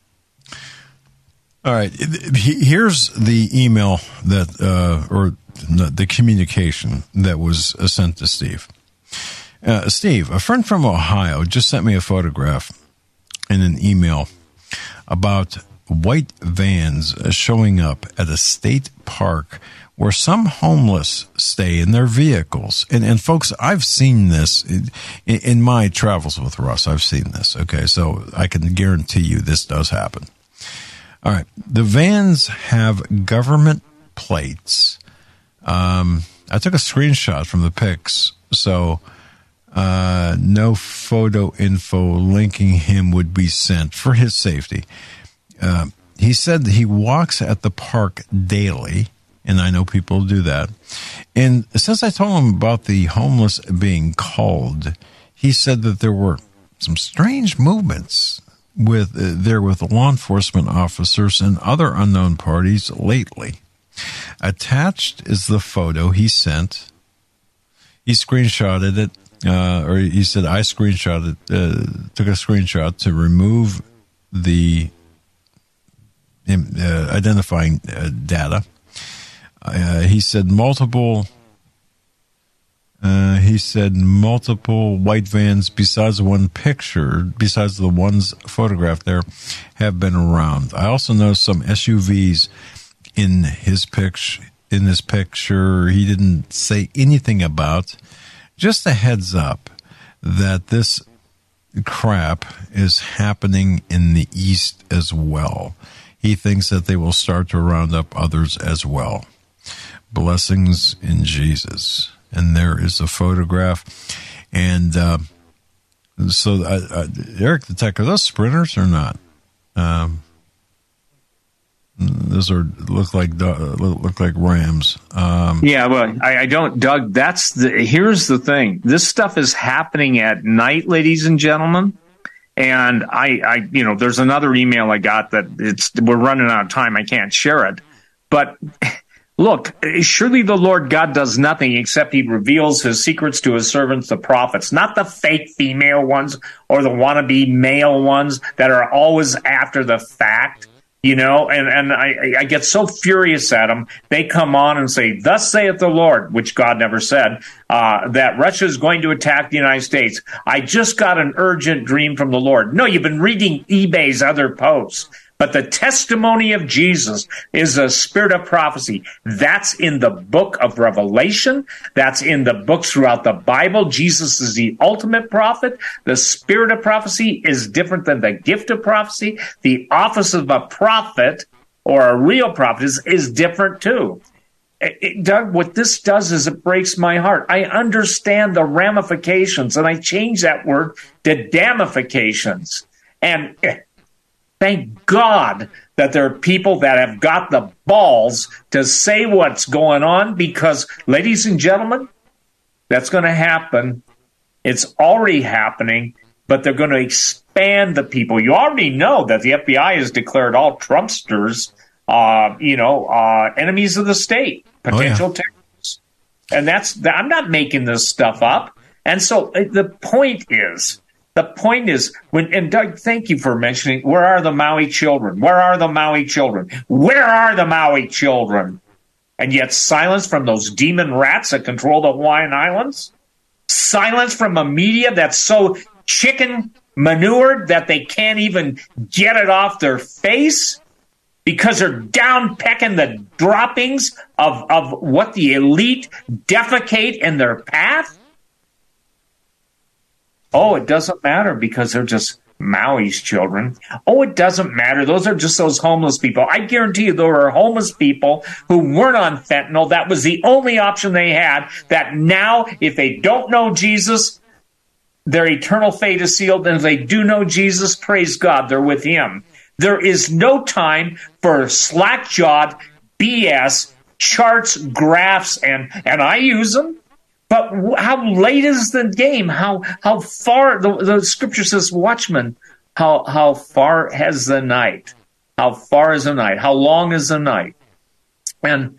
All right, here's the email that, or the communication that was sent to Steve. Steve, a friend from Ohio just sent me a photograph in an email about white vans showing up at a state park where some homeless stay in their vehicles. And folks, I've seen this in my travels with Russ. I've seen this. Okay, so I can guarantee you this does happen. All right, the vans have government plates. I took a screenshot from the pics, so no photo info linking him would be sent for his safety. He said that he walks at the park daily, and I know people do that. And since I told him about the homeless being called, he said that there were some strange movements with law enforcement officers and other unknown parties lately. Attached is the photo he sent. He screenshotted it, or he said, I screenshotted, took a screenshot to remove the identifying data. He said multiple white vans besides the ones photographed there have been around. I also noticed some SUVs in his picture he didn't say anything about. Just a heads up that this crap is happening in the East as well. He thinks that they will start to round up others as well. Blessings in Jesus. And there is a photograph. And so, Eric the Tech, are those Sprinters or not? Those look like Rams. Yeah, well, I don't, Doug. Here's the thing. This stuff is happening at night, ladies and gentlemen. And I there's another email I got that we're running out of time. I can't share it. But look, surely the Lord God does nothing except he reveals his secrets to his servants, the prophets, not the fake female ones or the wannabe male ones that are always after the fact. And I get so furious at them. They come on and say, thus saith the Lord, which God never said, that Russia is going to attack the United States. I just got an urgent dream from the Lord. No, you've been reading eBay's other posts. But the testimony of Jesus is a spirit of prophecy. That's in the book of Revelation. That's in the books throughout the Bible. Jesus is the ultimate prophet. The spirit of prophecy is different than the gift of prophecy. The office of a prophet or a real prophet is different too. Doug, what this does is it breaks my heart. I understand the ramifications, and I change that word to damifications. And thank God that there are people that have got the balls to say what's going on, because, ladies and gentlemen, that's going to happen. It's already happening, but they're going to expand the people. You already know that the FBI has declared all Trumpsters, enemies of the state, potential terrorists. And I'm not making this stuff up. And so the point is, and Doug, thank you for mentioning, where are the Maui children? Where are the Maui children? Where are the Maui children? And yet silence from those demon rats that control the Hawaiian Islands? Silence from a media that's so chicken manured that they can't even get it off their face because they're down pecking the droppings of what the elite defecate in their path? Oh, it doesn't matter because they're just Maui's children. Oh, it doesn't matter. Those are just those homeless people. I guarantee you there are homeless people who weren't on fentanyl. That was the only option they had, that now, if they don't know Jesus, their eternal fate is sealed. And if they do know Jesus, praise God, they're with him. There is no time for slack-jawed BS, charts, graphs, and I use them. But how late is the game? How far? The scripture says, watchman, how far has the night? How far is the night? How long is the night? And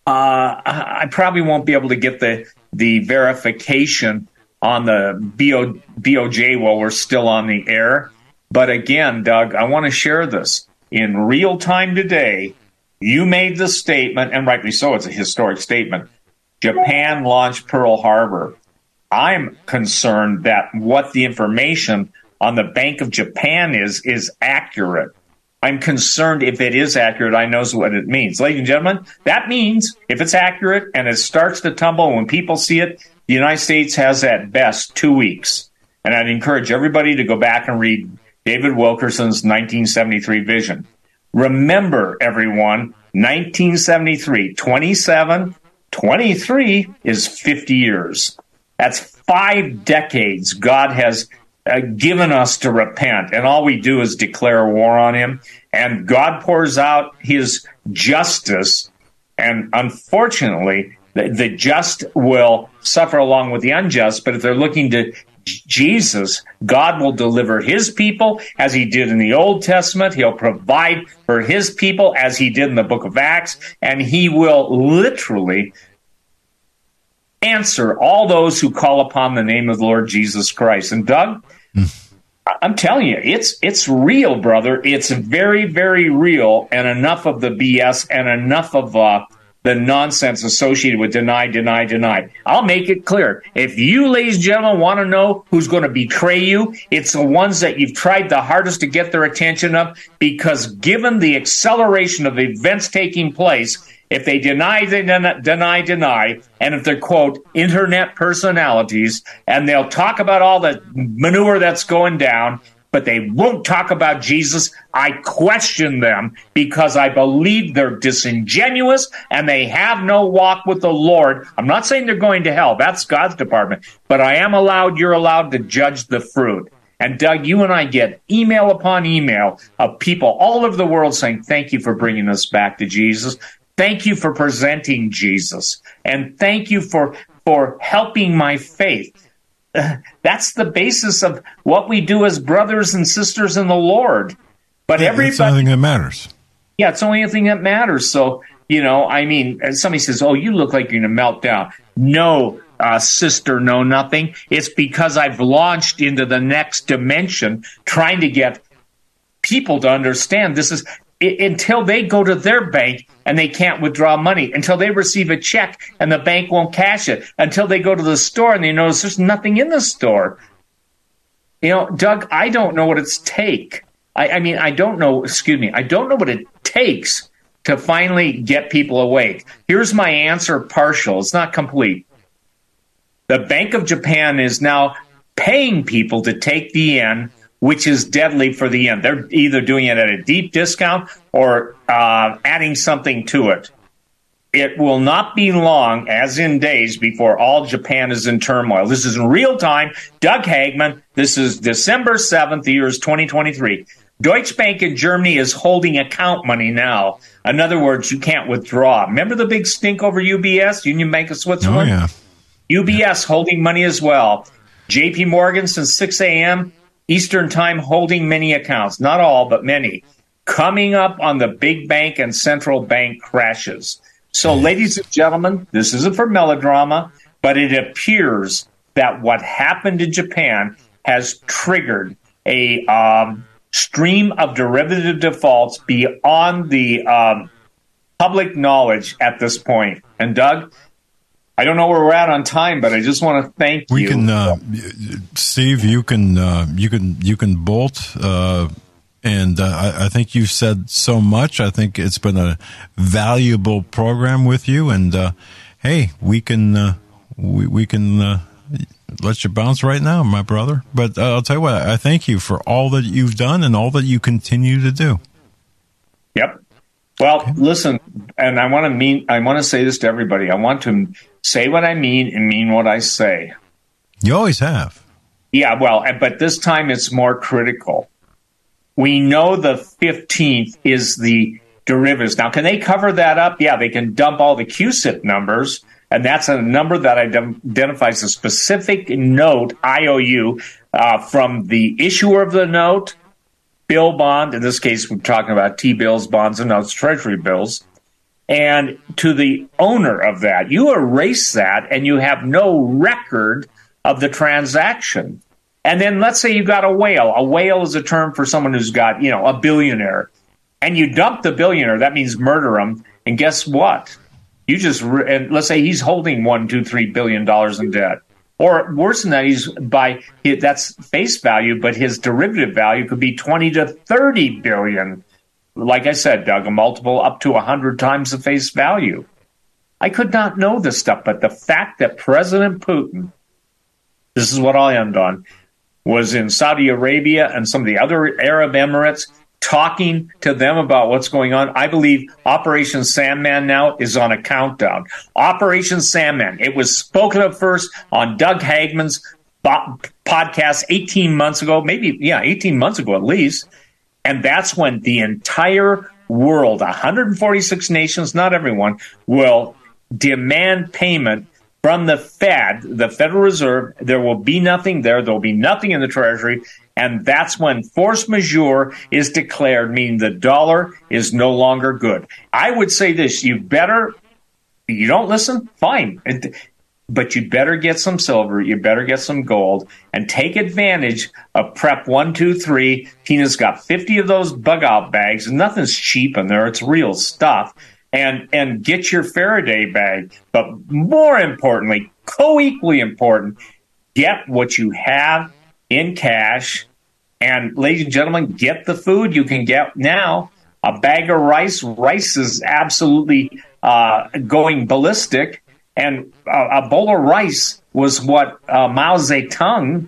I probably won't be able to get the verification on the BOJ while we're still on the air. But again, Doug, I want to share this. In real time today, you made the statement, and rightly so, it's a historic statement. Japan launched Pearl Harbor. I'm concerned that what the information on the Bank of Japan is accurate. I'm concerned if it is accurate, I know what it means. Ladies and gentlemen, that means if it's accurate and it starts to tumble, when people see it, the United States has at best 2 weeks. And I'd encourage everybody to go back and read David Wilkerson's 1973 vision. Remember, everyone, 1973, 27, 23 is 50 years. That's 5 decades God has given us to repent, and all we do is declare war on him, and God pours out his justice, and unfortunately, the just will suffer along with the unjust, but if they're looking to Jesus, God will deliver his people as he did in the Old Testament. He'll provide for his people as he did in the book of Acts, and he will literally answer all those who call upon the name of the Lord Jesus Christ. And Doug, I'm telling you, it's real, brother. It's very, very real, and enough of the BS and enough of the nonsense associated with deny. I'll make it clear. If you, ladies and gentlemen, want to know who's going to betray you, it's the ones that you've tried the hardest to get their attention of, because given the acceleration of events taking place, if they deny, and if they're, quote, internet personalities, and they'll talk about all the manure that's going down, but they won't talk about Jesus, I question them because I believe they're disingenuous and they have no walk with the Lord. I'm not saying they're going to hell. That's God's department. But you're allowed to judge the fruit. And Doug, you and I get email upon email of people all over the world saying, thank you for bringing us back to Jesus. Thank you for presenting Jesus. And thank you for helping my faith. That's the basis of what we do as brothers and sisters in the Lord. But everybody, it's the only thing that matters. Yeah, it's the only thing that matters. So, somebody says, oh, you look like you're going to melt down. No, sister, no, nothing. It's because I've launched into the next dimension trying to get people to understand this is until they go to their bank and they can't withdraw money, until they receive a check and the bank won't cash it, until they go to the store and they notice there's nothing in the store. Doug, I don't know what it's take. I don't know what it takes to finally get people awake. Here's my answer, partial. It's not complete. The Bank of Japan is now paying people to take the yen, which is deadly for the yen. They're either doing it at a deep discount or adding something to it. It will not be long, as in days, before all Japan is in turmoil. This is in real time. Doug Hagman, this is December 7th, the year is 2023. Deutsche Bank in Germany is holding account money now. In other words, you can't withdraw. Remember the big stink over UBS, Union Bank of Switzerland? Oh, yeah. UBS holding money as well. JP Morgan since 6 a.m., Eastern Time holding many accounts, not all, but many, coming up on the big bank and central bank crashes. So, ladies and gentlemen, this isn't for melodrama, but it appears that what happened in Japan has triggered a stream of derivative defaults beyond the public knowledge at this point. And Doug, I don't know where we're at on time, but I just want to thank you. We can, Steve. You can bolt, and I think you've said so much. I think it's been a valuable program with you. And hey, we can let you bounce right now, my brother. But I'll tell you what. I thank you for all that you've done and all that you continue to do. Yep. Well, okay. Listen, and I want to say this to everybody. I want to say what I mean and mean what I say. You always have. Yeah, well, but this time it's more critical. We know the 15th is the derivatives. Now, can they cover that up? Yeah, they can dump all the QSIP numbers, and that's a number that identifies a specific note, IOU, from the issuer of the note, bill bond. In this case, we're talking about T-bills, bonds, and notes, treasury bills. and to the owner of that. You erase that, and you have no record of the transaction. And then let's say you got a whale. A whale is a term for someone who's got, a billionaire. And you dump the billionaire. That means murder him. And guess what? You just, and let's say he's holding $1, $2, $3 billion in debt. Or worse than that, that's face value, but his derivative value could be 20 to 30 billion. Like I said, Doug, a multiple up to 100 times the face value. I could not know this stuff, but the fact that President Putin, this is what I'll end on, was in Saudi Arabia and some of the other Arab Emirates talking to them about what's going on. I believe Operation Sandman now is on a countdown. Operation Sandman. It was spoken of first on Doug Hagman's podcast 18 months ago, 18 months ago at least. And that's when the entire world, 146 nations, not everyone, will demand payment from the Fed, the Federal Reserve. There will be nothing there. There will be nothing in the Treasury. And that's when force majeure is declared, meaning the dollar is no longer good. I would say this, you don't listen? Fine. But you better get some silver, you better get some gold, and take advantage of Prep 1, 2, 3. Tina's got 50 of those bug-out bags, and nothing's cheap in there. It's real stuff. And get your Faraday bag. But more importantly, co-equally important, get what you have in cash. And ladies and gentlemen, get the food you can get now. A bag of rice. Rice is absolutely going ballistic. And a bowl of rice was what Mao Zedong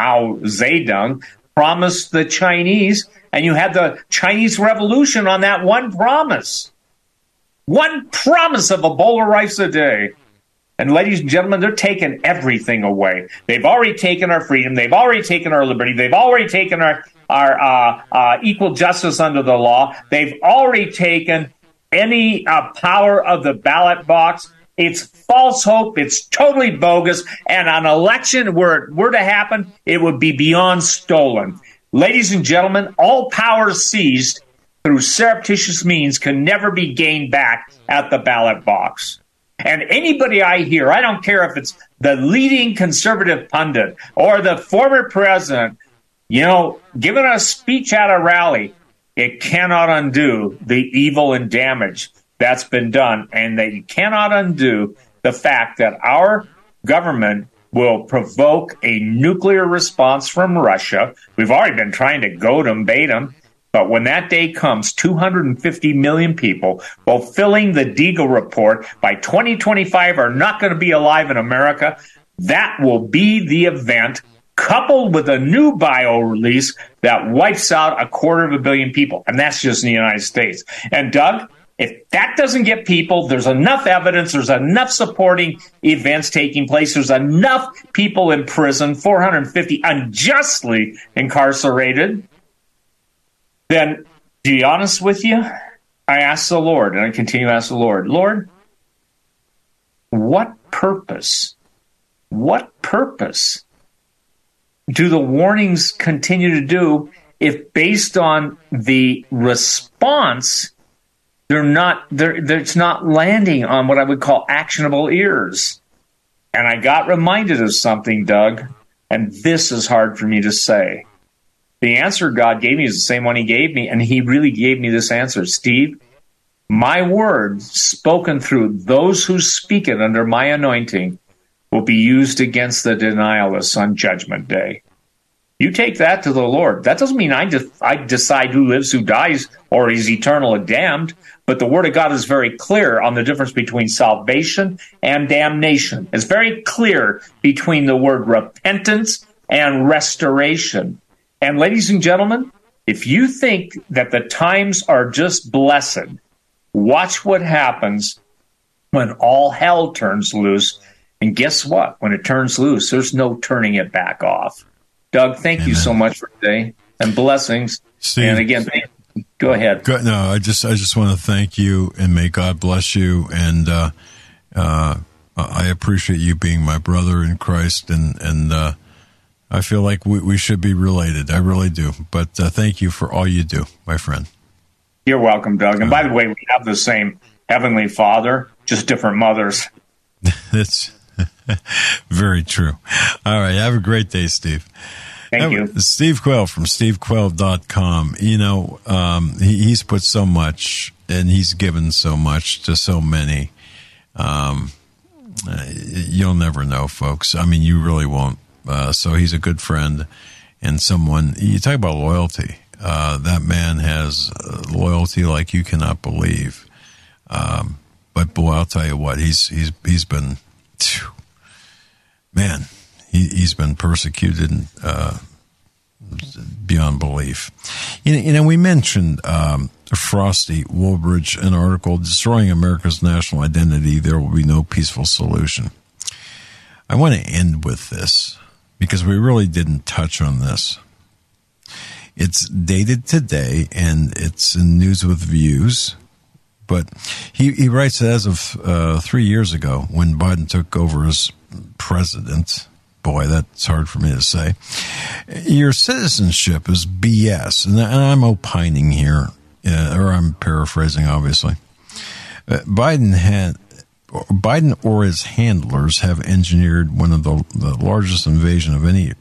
promised the Chinese. And you had the Chinese Revolution on that one promise. One promise of a bowl of rice a day. And ladies and gentlemen, they're taking everything away. They've already taken our freedom. They've already taken our liberty. They've already taken our equal justice under the law. They've already taken any power of the ballot box. It's false hope. It's totally bogus. And an election were to happen, it would be beyond stolen. Ladies and gentlemen, all power seized through surreptitious means can never be gained back at the ballot box. And anybody I hear, I don't care if it's the leading conservative pundit or the former president, giving a speech at a rally, it cannot undo the evil and damage that's been done. And that you cannot undo the fact that our government will provoke a nuclear response from Russia. We've already been trying to goad them, bait them. But when that day comes, 250 million people fulfilling the Deagle report by 2025 are not going to be alive in America. That will be the event, coupled with a new bio release that wipes out 250 million people. And that's just in the United States. And Doug, if that doesn't get people, there's enough evidence, there's enough supporting events taking place, there's enough people in prison, 450 unjustly incarcerated, then, to be honest with you, I ask the Lord, and I continue to ask the Lord, Lord, what purpose do the warnings continue to do if based on the response, it's not landing on what I would call actionable ears? And I got reminded of something, Doug, and this is hard for me to say. The answer God gave me is the same one he gave me, and he really gave me this answer. Steve, my word spoken through those who speak it under my anointing will be used against the denialists on Judgment Day. You take that to the Lord. That doesn't mean I decide who lives, who dies, or is eternally damned, but the Word of God is very clear on the difference between salvation and damnation. It's very clear between the word repentance and restoration. And ladies and gentlemen, if you think that the times are just blessed, watch what happens when all hell turns loose. And guess what? When it turns loose, there's no turning it back off. Doug, thank you so much for today, and blessings. Steve, and again, go ahead. No, I just want to thank you, and may God bless you. And I appreciate you being my brother in Christ, and I feel like we should be related. I really do. But thank you for all you do, my friend. You're welcome, Doug. And by the way, we have the same Heavenly Father, just different mothers. That's very true. All right. Have a great day, Steve. Thank you. Steve Quayle from stevequayle.com. You know, he's put so much and he's given so much to so many. You'll never know, folks. I mean, you really won't. So he's a good friend and someone, you talk about loyalty. That man has loyalty like you cannot believe. But boy, I'll tell you what, he's been, man, he's been persecuted beyond belief. You know, we mentioned Frosty Woolbridge, an article, Destroying America's National Identity, There Will Be No Peaceful Solution. I want to end with this because we really didn't touch on this. It's dated today, and it's in News with Views. But he writes that as of 3 years ago, when Biden took over as president, boy, that's hard for me to say, your citizenship is BS. And I'm opining here, or I'm paraphrasing, obviously. Biden or his handlers have engineered one of the largest invasion of any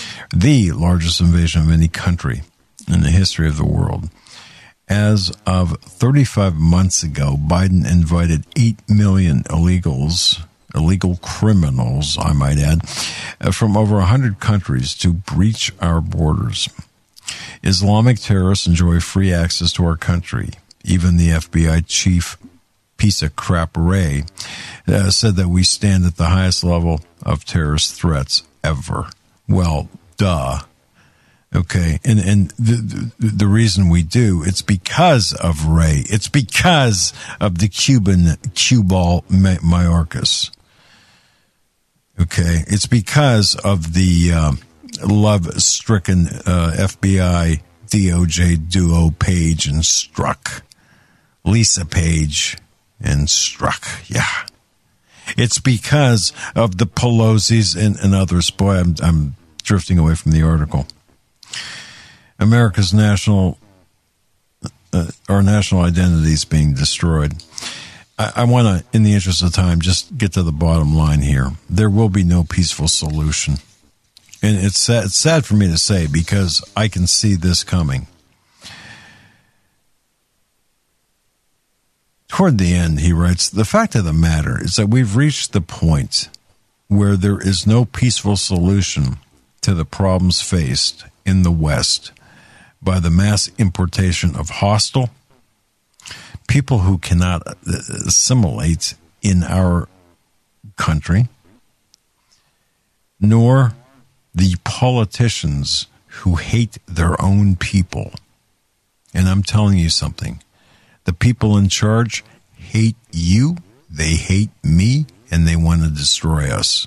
country in the history of the world. As of 35 months ago, Biden invited 8 million illegal criminals, I might add, from over 100 countries to breach our borders. Islamic terrorists enjoy free access to our country. Even the FBI chief, piece of crap Wray, said that we stand at the highest level of terrorist threats ever. Well, duh. Okay, and the reason we do, it's because of Wray. It's because of the Cuban Cubal Mayorkas. Okay, it's because of the love-stricken FBI DOJ duo Page and Strzok. Lisa Page and Strzok, yeah. It's because of the Pelosi's and others. Boy, I'm drifting away from the article. America's national identity is being destroyed. I want to, in the interest of time, just get to the bottom line here. There will be no peaceful solution. And it's sad for me to say because I can see this coming. Toward the end, he writes, the fact of the matter is that we've reached the point where there is no peaceful solution to the problems faced in the West by the mass importation of hostile people who cannot assimilate in our country, nor the politicians who hate their own people. And I'm telling you something. The people in charge hate you, they hate me, and they want to destroy us.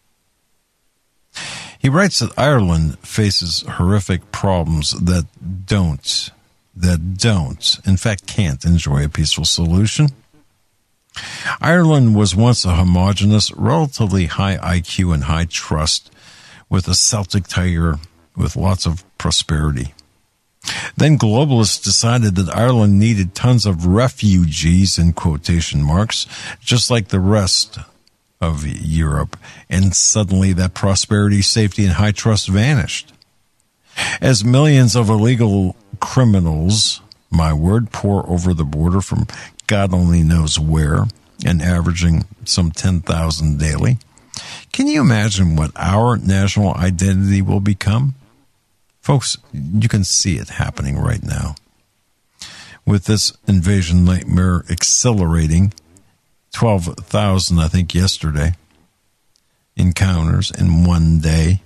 He writes that Ireland faces horrific problems that don't, in fact can't enjoy a peaceful solution. Ireland was once a homogeneous, relatively high IQ and high trust with a Celtic tiger with lots of prosperity. Then globalists decided that Ireland needed tons of refugees, in quotation marks, just like the rest of Europe, and suddenly that prosperity, safety, and high trust vanished. As millions of illegal criminals, my word, pour over the border from God only knows where, and averaging some 10,000 daily, can you imagine what our national identity will become? Folks, you can see it happening right now. With this invasion nightmare accelerating, 12,000, I think, yesterday, encounters in one day.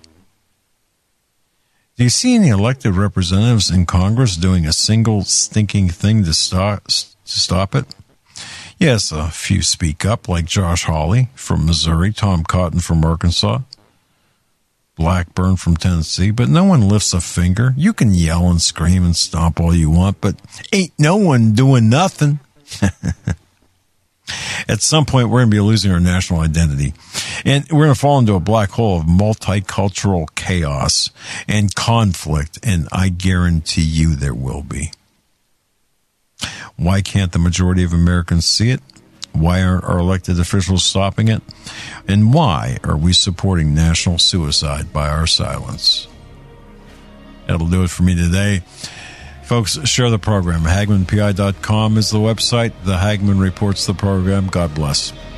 Do you see any elected representatives in Congress doing a single stinking thing to stop it? Yes, a few speak up, like Josh Hawley from Missouri, Tom Cotton from Arkansas, Blackburn from Tennessee, but no one lifts a finger. You can yell and scream and stomp all you want, but ain't no one doing nothing. At some point, we're going to be losing our national identity, and we're going to fall into a black hole of multicultural chaos and conflict, and I guarantee you there will be. Why can't the majority of Americans see it? Why aren't our elected officials stopping it? And why are we supporting national suicide by our silence? That'll do it for me today. Folks, share the program. HagmannPI.com is the website. The Hagmann Report's the program. God bless.